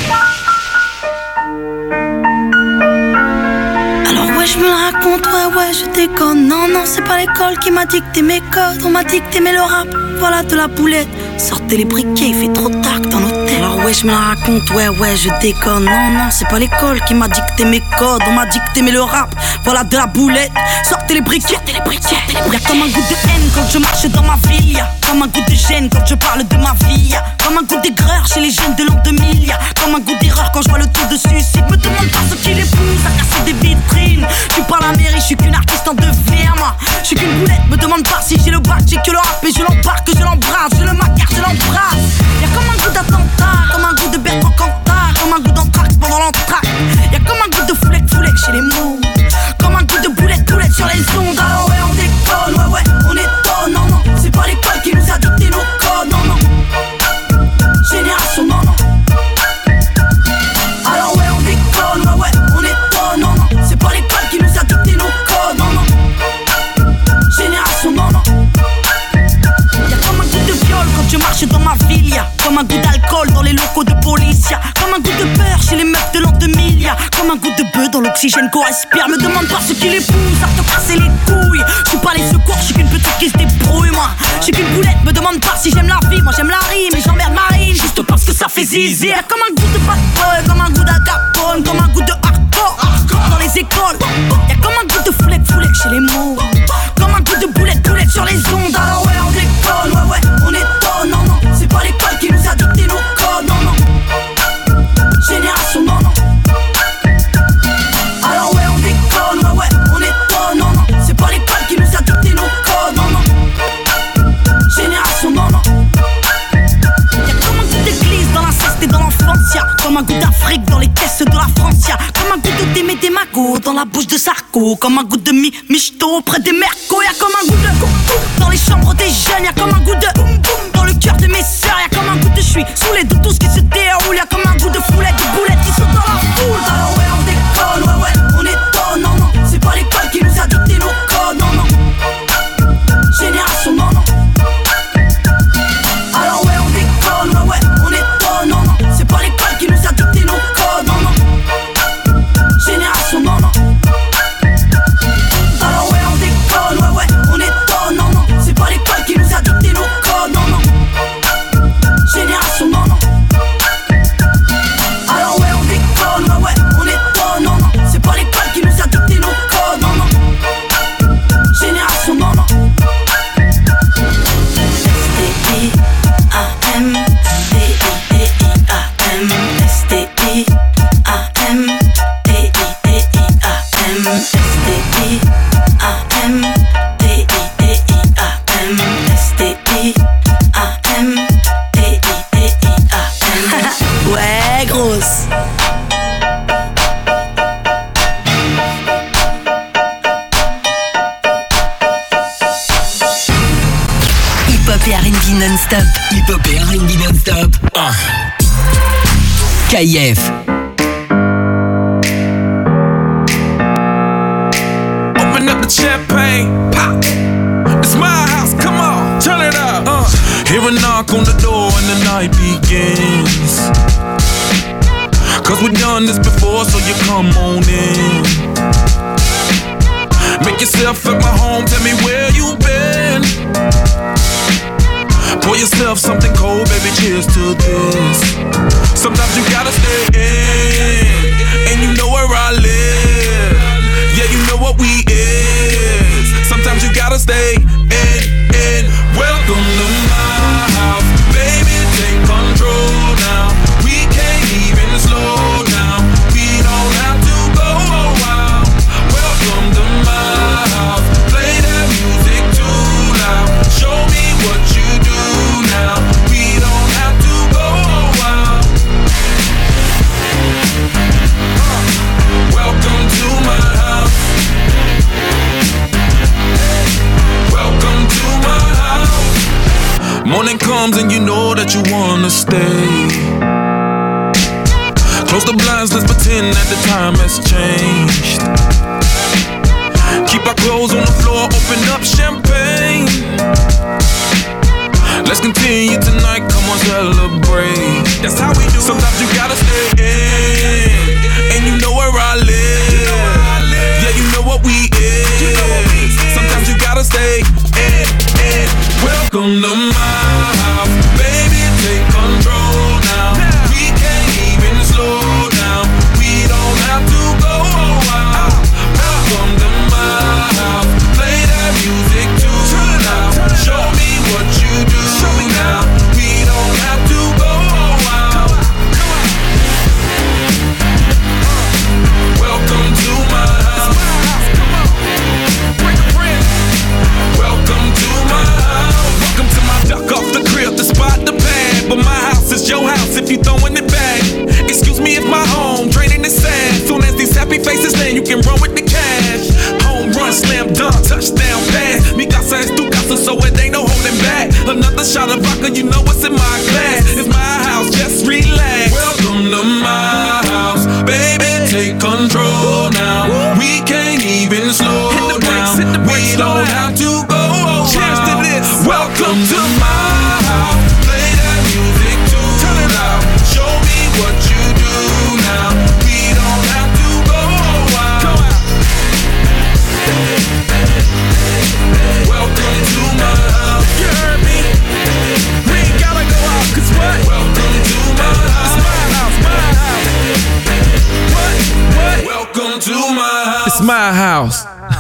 Alors ouais je me la raconte, ouais ouais je déconne. Non non c'est pas l'école qui m'a dicté mes codes. On m'a dicté mais le rap, voilà de la boulette. Sortez les briquets, il fait trop tard dans l'hôtel. Alors ouais je me la raconte, ouais ouais je déconne. Non non c'est pas l'école qui m'a dicté mes codes. On m'a dicté mais le rap, voilà de la boulette. Sortez les briquets, sortez les briquets. Y'a comme un goût de haine quand je marche dans ma ville. Y'a comme un goût de gêne quand je parle de ma vie. Y'a comme un goût d'aigreur chez les jeunes de l'an deux mille. Y'a comme un goût d'erreur quand je vois le taux de suicide. Me demande pas ce qui les pousse à casser des vitrines. Tu parles américain je suis qu'une artiste en devenir, moi. Je suis qu'une boulette, me demande pas si j'ai le bac, j'ai que le rap et je l'embarque, je l'embrasse, je le macar, je l'embrasse. Y'a comme un goût d'attentat, comme un goût de Bertrand Cantat, comme un goût d'entraque pendant l'entraque. Y'a comme un goût de foulette, foulette chez les mots, comme un goût de boulette, boulette sur les ondes. Alors ouais, on déconne, ouais, ouais, on étonne, non, non. C'est pas l'école qui nous a dicté nos codes, non, non. Génération, non, non. Alors ouais, on déconne, ouais, ouais, on étonne, non, non. C'est pas l'école qui nous a dicté nos codes, non, non. Génération, non, non. Y'a comme un goût de viol quand je marche dans ma ville, y'a comme un goût d'alcool dans les locaux de police, y'a comme un goût de beurre chez les meufs de l'an deux mille, y'a comme un goût de bœuf dans l'oxygène qu'on respire. Me demande pas ce qui les pousse à te casser les couilles. Je suis pas les secours, je suis qu'une petite qui se débrouille, moi. Je suis qu'une boulette, me demande pas si j'aime la vie. Moi j'aime la rime et j'emmerde Marine juste parce que ça fait zizi. Y'a comme un goût de bad boy, comme un goût d'agapone, comme un goût de hardcore dans les écoles. Y'a comme un goût de foulette, foulette chez les mots, comme un goût de boulette, boulette sur les ondes. Alors ouais, on déconne, ouais, ouais, on étonne, non, non. C'est pas l'école qui nous a dicté nos codes, non, non. Génération, non, non. Alors ouais, on déconne, ouais, ouais, on étonne, non, non. C'est pas l'école qui nous a dicté nos codes, non, non. Génération, non, non. Y'a comme un goût d'église dans l'inceste et dans l'enfance, y'a comme un goût d'Afrique dans les caisses de la France, y'a comme un goût de Démé des Magots dans la bouche de Sarko, comme un goût de mi michto près des Mercos, y'a comme un goût de dans les chambres des jeunes, y'a comme un goût de boum boum dans le cœur de mes sœurs, y'a comme un goût de je suis sous les tout ce qui se déroule, y'a comme un goût de foulette, de boulette qui saute dans la foule. Alors ouais, on déconne, ouais, ouais, on étonne, non, non. C'est pas l'école qui nous a dicté nos codes, non, non. Génération, non, non. Alors ouais, on déconne, ouais, ouais, on étonne, non, non. C'est pas l'école qui nous a dicté nos codes, non, non. Génération, non, non. Alors ouais, on déconne, ouais, ouais, on étonne, non, non. C'est pas l'école qui nous a dicté nos codes, non, non. Génération, non, non. Alors ouais, on déconne, ouais, ouais, on étonne, non, non. C'est pas l'école qui nous a dicté nos codes, non, non. Génération, non, non. S T I A M, D I D I A M, S T I A M, D I D I A M, S T I A M, D I D I A M. Ouais, grosse. Hip-hop et R and B non-stop. Hip-hop et R and B non-stop. Ah. K I F. Open up the champagne, pop. It's my house, come on, turn it up. Uh. Hear a knock on the door and the night begins. Cause we've done this before, so you come on in. Make yourself at my home, tell me where you been. Pour yourself something cold, baby, cheers to this. Sometimes you gotta stay in, and you know where I live. Yeah, you know what we is. Sometimes you gotta stay in, in. Welcome to my house, baby, take control now. We can't even slow down. We don't have to go a while. Welcome to my house, play that music too loud. Show me what you do now. We don't have to go a while. Welcome to my house. Welcome to my house. Morning comes and you know that you wanna stay. Close the blinds, let's pretend that the time has changed. Keep our clothes on the floor, open up champagne. Let's continue tonight, come on, celebrate. That's how we do. Sometimes you gotta stay in, and you know where I live. Yeah, you know what we is. Sometimes you gotta stay in, in. Welcome to my house, baby, take control now. We can't even slow down. We don't have to go a while. Welcome to my house, Uh, touchdown pass. Mi casa es tu casa, so it ain't no holding back. Another shot of vodka, you know what's in my glass. It's my house, just relax. Welcome to my house, baby, take control now. We can't even slow down. We don't have to go. Cheers to this. Welcome to my house. Play that music too loud. Show me what you do now. We don't have to go out. Welcome to my house. You heard me? We ain't gotta go out, cause what? Welcome to my house. It's my house, my house. What? What? Welcome to my house. It's my house.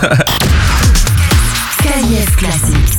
K F Classics.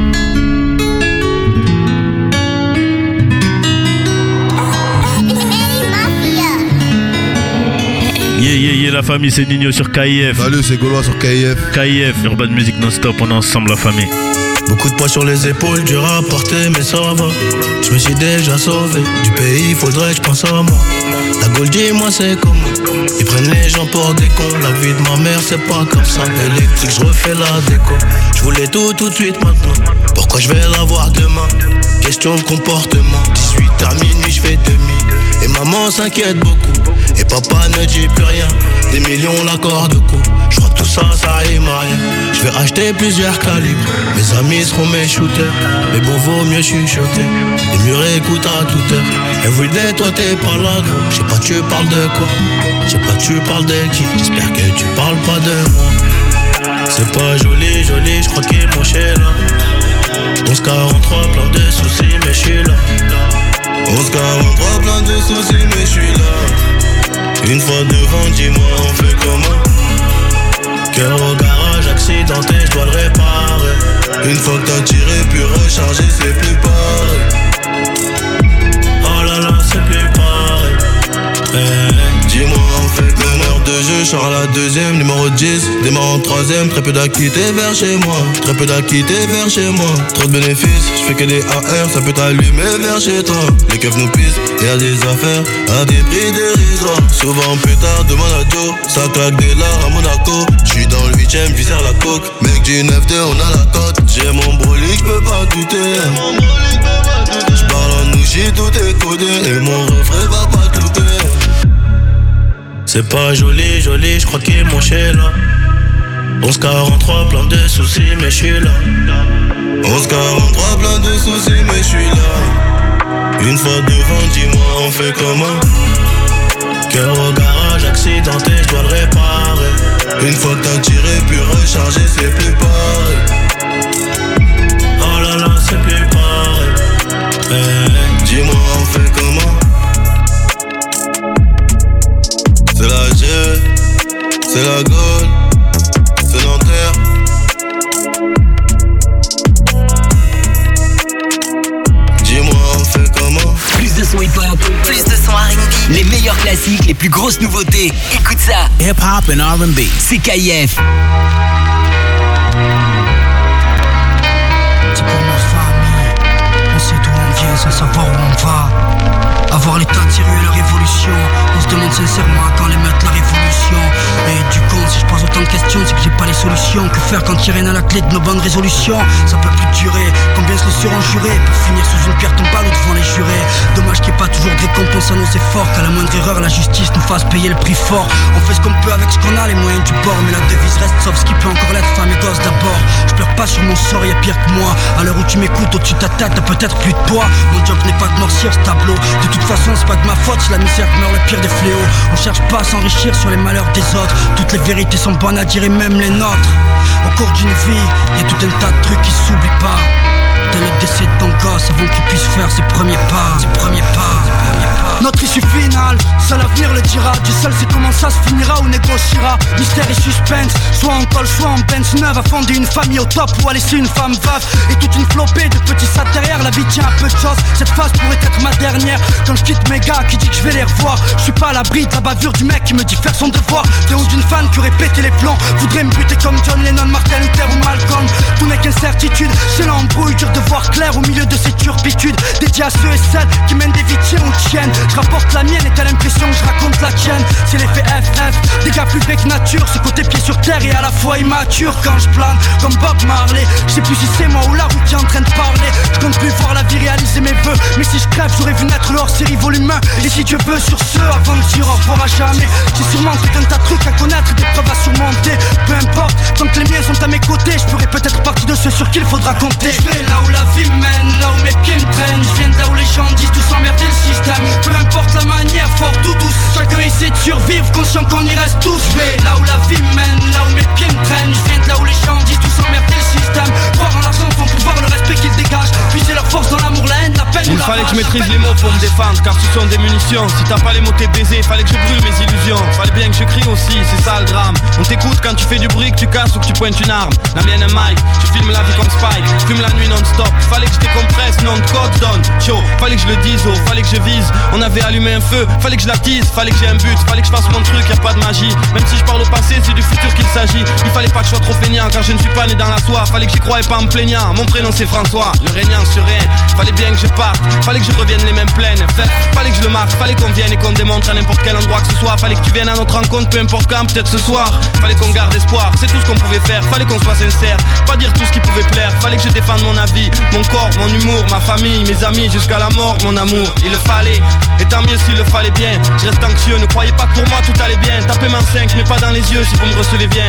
Yeah, yeah, yeah, la famille, c'est Nino sur K I F. Salut, c'est Gaulois sur K I F. K I F, Urban Music non-stop, on est ensemble, la famille. Beaucoup de poids sur les épaules, dur à porter, mais ça va. Je me suis déjà sauvé du pays, faudrait que je pense à moi. La Gaule, dis-moi, c'est comment? Ils prennent les gens pour des cons. La vie de ma mère, c'est pas comme ça. Électrique, je refais la déco. Je voulais tout, tout de suite maintenant. Pourquoi je vais l'avoir demain? Question de comportement. dix-huit à minuit, je fais demi. Et maman s'inquiète beaucoup. Et papa ne dit plus rien. Des millions, l'accord de coup. Je crois que tout ça, ça rime à rien. Je vais acheter plusieurs calibres. Mes amis seront mes shooters. Mais bon, vaut mieux chuchoter. Les murs écoutent à toute heure. Everyday, toi t'es pas là, gros. Je sais pas, tu parles de quoi? Je sais pas, tu parles de qui? J'espère que tu parles pas de moi. C'est pas joli, joli, je crois qu'il est moché là. onze quarante-trois, plein de soucis, mais je suis là. onze quarante-trois, plein de soucis, mais je suis là. Une fois devant, dis-moi, on fait comment? Cœur au garage, accidenté, je dois le réparer. Une fois que t'as tiré, puis rechargé, c'est plus pareil. Oh là là, c'est plus pareil. Hey, dis-moi, on fait meneur de jeu, je sors à la deuxième, numéro dix. Démarre en troisième, très peu d'acquittés vers chez moi. Très peu d'acquittés vers chez moi. Trop de bénéfices, je fais que des A R, ça peut t'allumer vers chez toi. Les keufs nous pissent, y'a des affaires à des prix dérisoires. Souvent plus tard, demande à Joe, ça claque des lards à Monaco. J'suis dans le huitième, visère la coke. Mec du neuf deux, on a la cote. J'ai mon brolic, j'peux pas douter. J'parle en nouchi, tout est codé. Et mon refrain va pas douter. C'est pas joli, joli, j'crois qu'il est monché là. onze quarante-trois, plein de soucis, mais j'suis là. onze quarante-trois, plein de soucis, mais j'suis là. Une fois devant, dis-moi, on fait comment? Cœur au garage, accidenté, j'dois le réparer. Une fois que t'as tiré, puis rechargé, c'est plus pareil. Oh là là, c'est plus pareil. Hey, dis-moi, on fait comment? C'est la G, c'est la Gaule, c'est Nanterre. Dis-moi, on fait comment? Plus de son hip-hop, plus de son R and B, les meilleurs classiques, les plus grosses nouveautés. Écoute ça. Hip-hop and R and B. C'est K I F. C'est pour ma famille. On sait d'où on vient sans savoir où on va. Avoir l'état de tirer la révolution. On se demande sincèrement quand les mettre la révolution. Et du coup, si je pose autant de questions, c'est que j'ai pas les solutions. Que faire quand il rien à la clé de nos bonnes résolutions? Ça peut plus durer. Combien se le seront jurés pour finir sous une pierre tombale ou devant les jurés? Dommage qu'il n'y ait pas toujours de récompense à nos efforts. Qu'à la moindre erreur, la justice nous fasse payer le prix fort. On fait ce qu'on peut avec ce qu'on a, les moyens du bord. Mais la devise reste sauf ce qui peut encore l'être, femme et gosse d'abord. Je pleure pas sur mon sort, y'a pire que moi. À l'heure où tu m'écoutes, au-dessus de ta tête, t'as peut-être plus de poids. Mon job n'est pas de noircir ce tableau. De toute façon, c'est pas de ma faute si la misère meurt le pire des fléaux. On cherche pas à s'enrichir sur les malheurs des autres. Toutes les vérités sont bonnes à dire et même les nôtres. Au cours d'une vie, y'a tout un tas de trucs qui s'oublient pas. Dès le décès de ton gosse, avant qu'il puisse faire ses premiers pas. Ses premiers pas, ses premiers pas. Notre issue finale, seul l'avenir le dira. Tu seul c'est comment ça se finira ou négociera. Mystère et suspense, soit en col, soit en Benz neuve. À fonder une famille au top ou à laisser une femme veuve. Et toute une flopée de petits sats derrière. La vie tient un peu de choses, cette phase pourrait être ma dernière. Quand je quitte mes gars qui dit que je vais les revoir. Je suis pas à l'abri de la bavure du mec qui me dit faire son devoir. T'es honte d'une fan qui aurait pété les plombs. Voudrait me buter comme John Lennon, Martin Luther ou Malcolm. Tous mes incertitude. C'est l'embrouille, dur de voir clair au milieu de ces turpitudes. Dédié à ceux et celles qui mènent des vies tiens ou tiennes. Je rapporte la mienne et t'as l'impression que je raconte la tienne. C'est l'effet F F, des gars plus vrais que nature. Ce côté pied sur terre et à la fois immature. Quand je plane comme Bob Marley, je sais plus si c'est moi ou la route qui est en train de parler. Je compte plus voir la vie réaliser mes vœux. Mais si je crève j'aurais vu naître le hors-série volume un. Et si Dieu veut sur ce, avant de dire au revoir à jamais. J'ai sûrement tout un tas de trucs à connaître, des preuves à surmonter. Peu importe, tant que les miens sont à mes côtés, je ferai peut-être partie de ceux sur qui il faudra compter. Je vais là où la vie mène, là où mes pieds me traînent. Je viens de là où les gens disent tous emmerder le système. Peu importe la manière, fort ou douce, chacun essaie de survivre, conscient qu'on y reste tous. Je vais là où la vie mène, là où mes pieds me traînent. Je viens de là où les gens disent tous emmerder le système. Croire en l'argent sans pouvoir, le respect qu'ils dégagent. Puiser leur force dans l'amour, la haine, la peine. Il fallait que je maîtrise les mots pour me défendre, car ce sont des munitions. Si t'as pas les mots t'es baisé, fallait que je brûle mes illusions. Fallait bien que je crie aussi, c'est ça le drame. On t'écoute quand tu fais du bruit, que tu casses ou que tu pointes une arme. La mienne un mic, je filme la vie comme Spike. Fume la nuit non-stop, fallait que je décompresse, non de code donne. Yo, fallait que je le dise, oh, fallait que je vise. On avait allumé un feu, fallait que je l'attise. Fallait que j'ai un but, fallait que je fasse mon truc, y'a pas de magie. Même si je parle au passé, c'est du futur qu'il s'agit. Il fallait pas que je sois trop feignant, car je ne suis pas né dans la soie. Fallait que j'y croie et pas en me plaignant. Mon prénom c'est François, le régnant sur rien. Fallait bien que je parte, fallait que je revienne les mêmes plaines. Fallait que je le marque, fallait qu'on vienne et qu'on démontre à n'importe quel endroit que ce soit. Fallait que tu viennes à notre rencontre, peu importe quand, peut-être ce soir. Fallait qu'on garde espoir, c'est tout ce qu'on pouvait faire. Fallait qu'on soit sincère, pas dire tout ce qui pouvait plaire. Fallait que je défende mon avis, mon corps, mon humour, ma famille, mes amis, jusqu'à la mort, mon amour. Il le fallait, et tant mieux s'il le fallait bien. Je reste anxieux, ne croyez pas que pour moi tout allait bien. Tapez main cinq, mais pas dans les yeux si vous me recevez bien.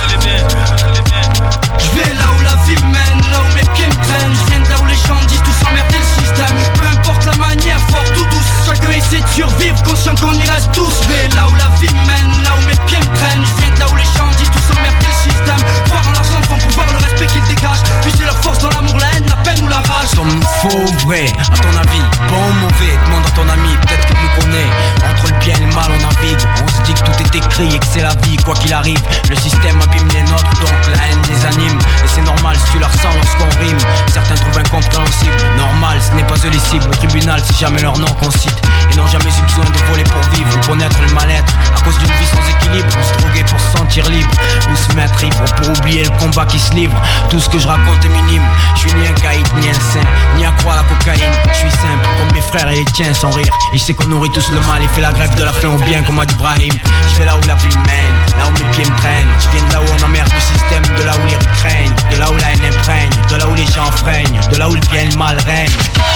Je vais là où la vie mène, là où mes pieds me traînent. Je viens de là où les gens disent tous emmerder le système. Peu importe la manière, fort ou douce, chacun essaie de survivre, conscient qu'on y reste tous. Je vais là où la vie mène, là où mes pieds me traînent. Je viens de là où les gens disent tous emmerder le système. Croire en l'argent sans pouvoir, le respect qu'ils dégagent. Puiser leur force dans l'amour, la haine, la peine ou la rage. Sommes-nous faux ou vrai, à ton avis? Bon ou mauvais, demande à ton ami, peut-être qu'il nous connaît. Entre le bien et le mal on navigue. On se dit que tout est écrit et que c'est la vie, quoi qu'il arrive. Le système abîme les nôtres, donc la haine les anime. Et c'est normal si tu la ressens lorsqu'on rime. Certains trouvent incompréhensible, normal, ce n'est pas eux les cibles. Au tribunal, c'est jamais leur nom qu'on cite. Ils n'ont jamais eu besoin de voler pour vivre ou connaître le mal-être. À cause d'une vie sans équilibre, on se droguer pour se sentir libre. Ou se mettre ivre pour oublier le combat qui se livre. Tout ce que je raconte est minime. Je suis ni un caïd, ni un saint, ni à croire la cocaïne. Je suis simple, comme mes frères et les tiens sans rire. Et je sais qu'on nourrit tous le mal et fait la grève de la faim au bien comme a dit Brahim. Je vais là où la vie mène, là où mes pieds me traînent. Je viens de là où on emmerde le système, de là où les rues craignent, de là où la haine imprègne, de là où les gens freinent, de là où le bien et le mal règne.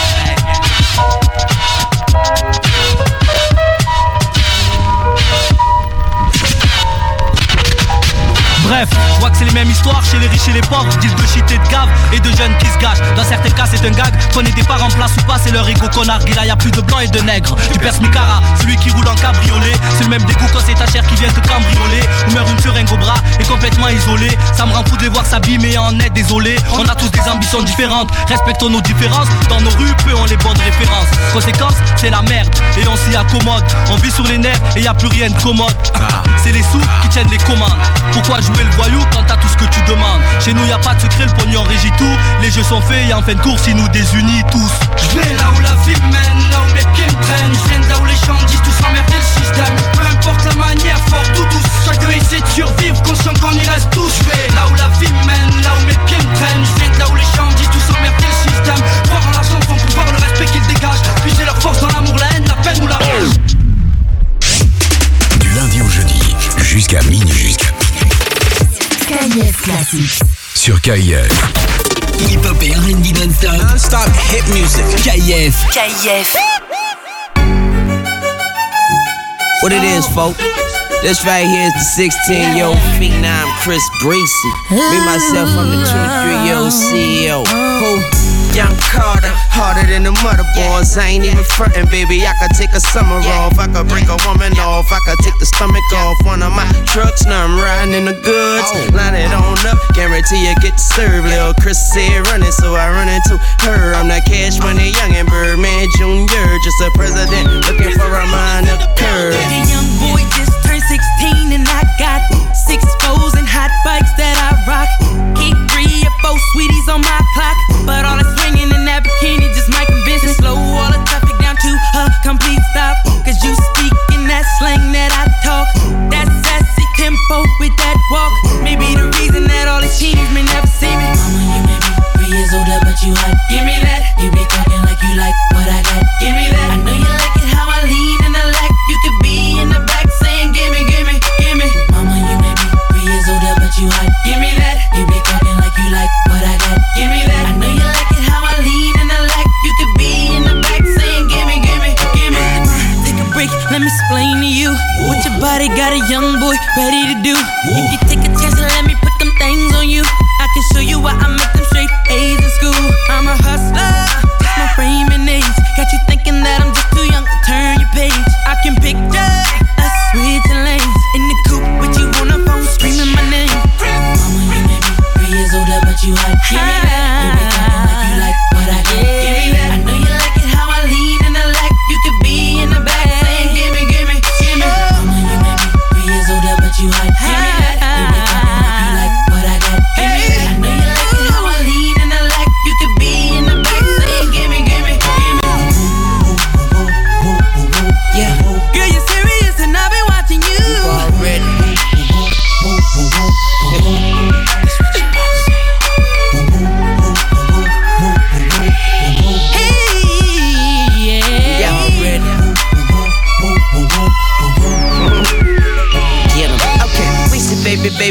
Bref, je vois que c'est les mêmes histoires chez les riches et les pauvres. Disent de shit et de gave et de jeunes qui se gâchent. Dans certains cas c'est un gag, qu'on ait des parents en place ou pas, c'est leur ego connard. Là y'a plus de blancs et de nègres. Tu perces Micara, celui qui roule en cabriolet. C'est le même dégoût quand c'est ta chair qui vient te cambrioler. Ou meurt une seringue au bras et complètement isolé. Ça me rend fou de les voir s'abîmer en net, désolé. On a tous des ambitions différentes, respectons nos différences. Dans nos rues, peu ont les bonnes références. Conséquence, c'est la merde et on s'y accommode. On vit sur les nerfs et y a plus rien de commode. C'est les sous qui tiennent les commandes. Pourquoi jouer le voyou quand t'as tout ce que tu demandes? Chez nous y a pas de secret, le pognon régit tout. Les jeux sont faits et en fin de course ils nous désunissent tous. Je vais là où la vie mène, là où mes pieds me traînent. Je viens de là où les gens disent tous emmerder le système. Peu importe la manière, fort ou douce, chacun essaie de survivre, conscient qu'on y reste tous. Je vais là où la vie mène, là où mes pieds me traînent. Je viens de là où les gens disent tous emmerder le système. Croire en l'argent sans pouvoir, le respect qu'ils dégagent. Puiser leur force dans l'amour, la haine, la peine ou la rage. Du lundi au jeudi, jusqu'à minuit. Jusqu'à K I F Classics. Sur K I F. Hip-hop et R and B non-stop. Non-stop hit music. K I F. K I F. What it is, folks? This right here is the sixteen-year-old phenom Chris Breezy. Me, myself, I'm the twenty-three-year-old C E O. Who? Young Carter, harder than the motherboards. I ain't even frontin', baby. I could take a summer off. I could break a woman off. I could take the stomach off one of my trucks. Now I'm riding in the goods. Line it on up, guarantee you get served. Lil' Chris said running, so I run into her. I'm that Cash Money young and Birdman Junior Just a president looking for a mind of curve. The young boy just turned sixteen and I got six foes and hot bikes that I rock. Keep three or four sweeties on my clock, but all the swinging in that bikini just might convince me. Slow all the traffic down to a complete stop, cause you speak in that slang that I talk. That sassy tempo with that walk, maybe the reason that all these teens may never see me. Mama, you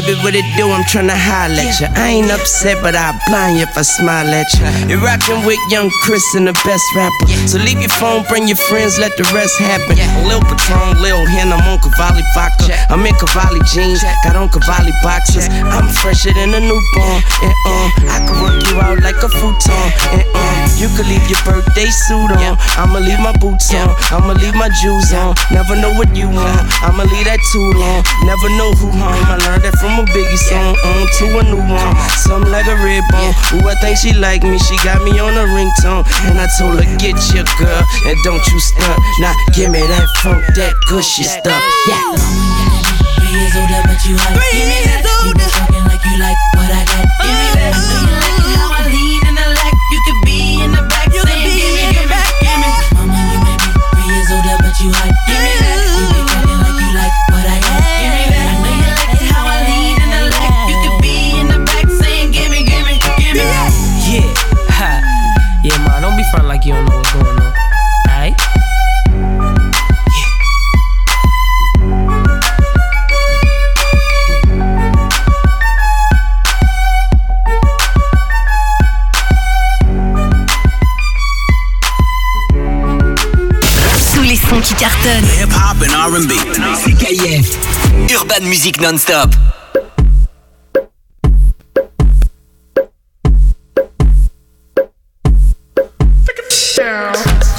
baby, what it do? I'm tryna holler at ya. I ain't upset, but I'll blind you if I smile at ya. You're rockin' with young Chris and the best rapper. So leave your phone, bring your friends, let the rest happen. Lil Patron, Lil Hen, I'm on Cavalli vodka. I'm in Cavalli jeans, got on Cavalli boxes. I'm fresher than a newborn, and um, I can work you out like a futon, and um, you could leave your birthday suit on. I'ma leave my boots on, I'ma leave my jewels on. Never know what you want, I'ma leave that too long. Never know who home, I learned that from a Biggie song. On to a new one, something like a red bone. Ooh, I think she like me, she got me on a ringtone. And I told her, get your girl, and don't you stunt. Now give me that funk, that gushy stuff, yeah. Three years older, but you like Three years older. You been talking like you like what I got. Give me that. I know you like it how I lean in the lack. You could be in the back, you saying give me, give me, give me. Mama, you may be three years older, but you like give me that. You been talking like you like what I got. Give me that. I know you like it how I lean in the lack. You could be in the back, saying give me, give me, give me. Yeah, ha, yeah, man, don't be frontin' like you don't know what's going on. Alright. Les sons qui cartonnent. Hip hop and R and B. C'est K F. Urban Music non-stop. Down.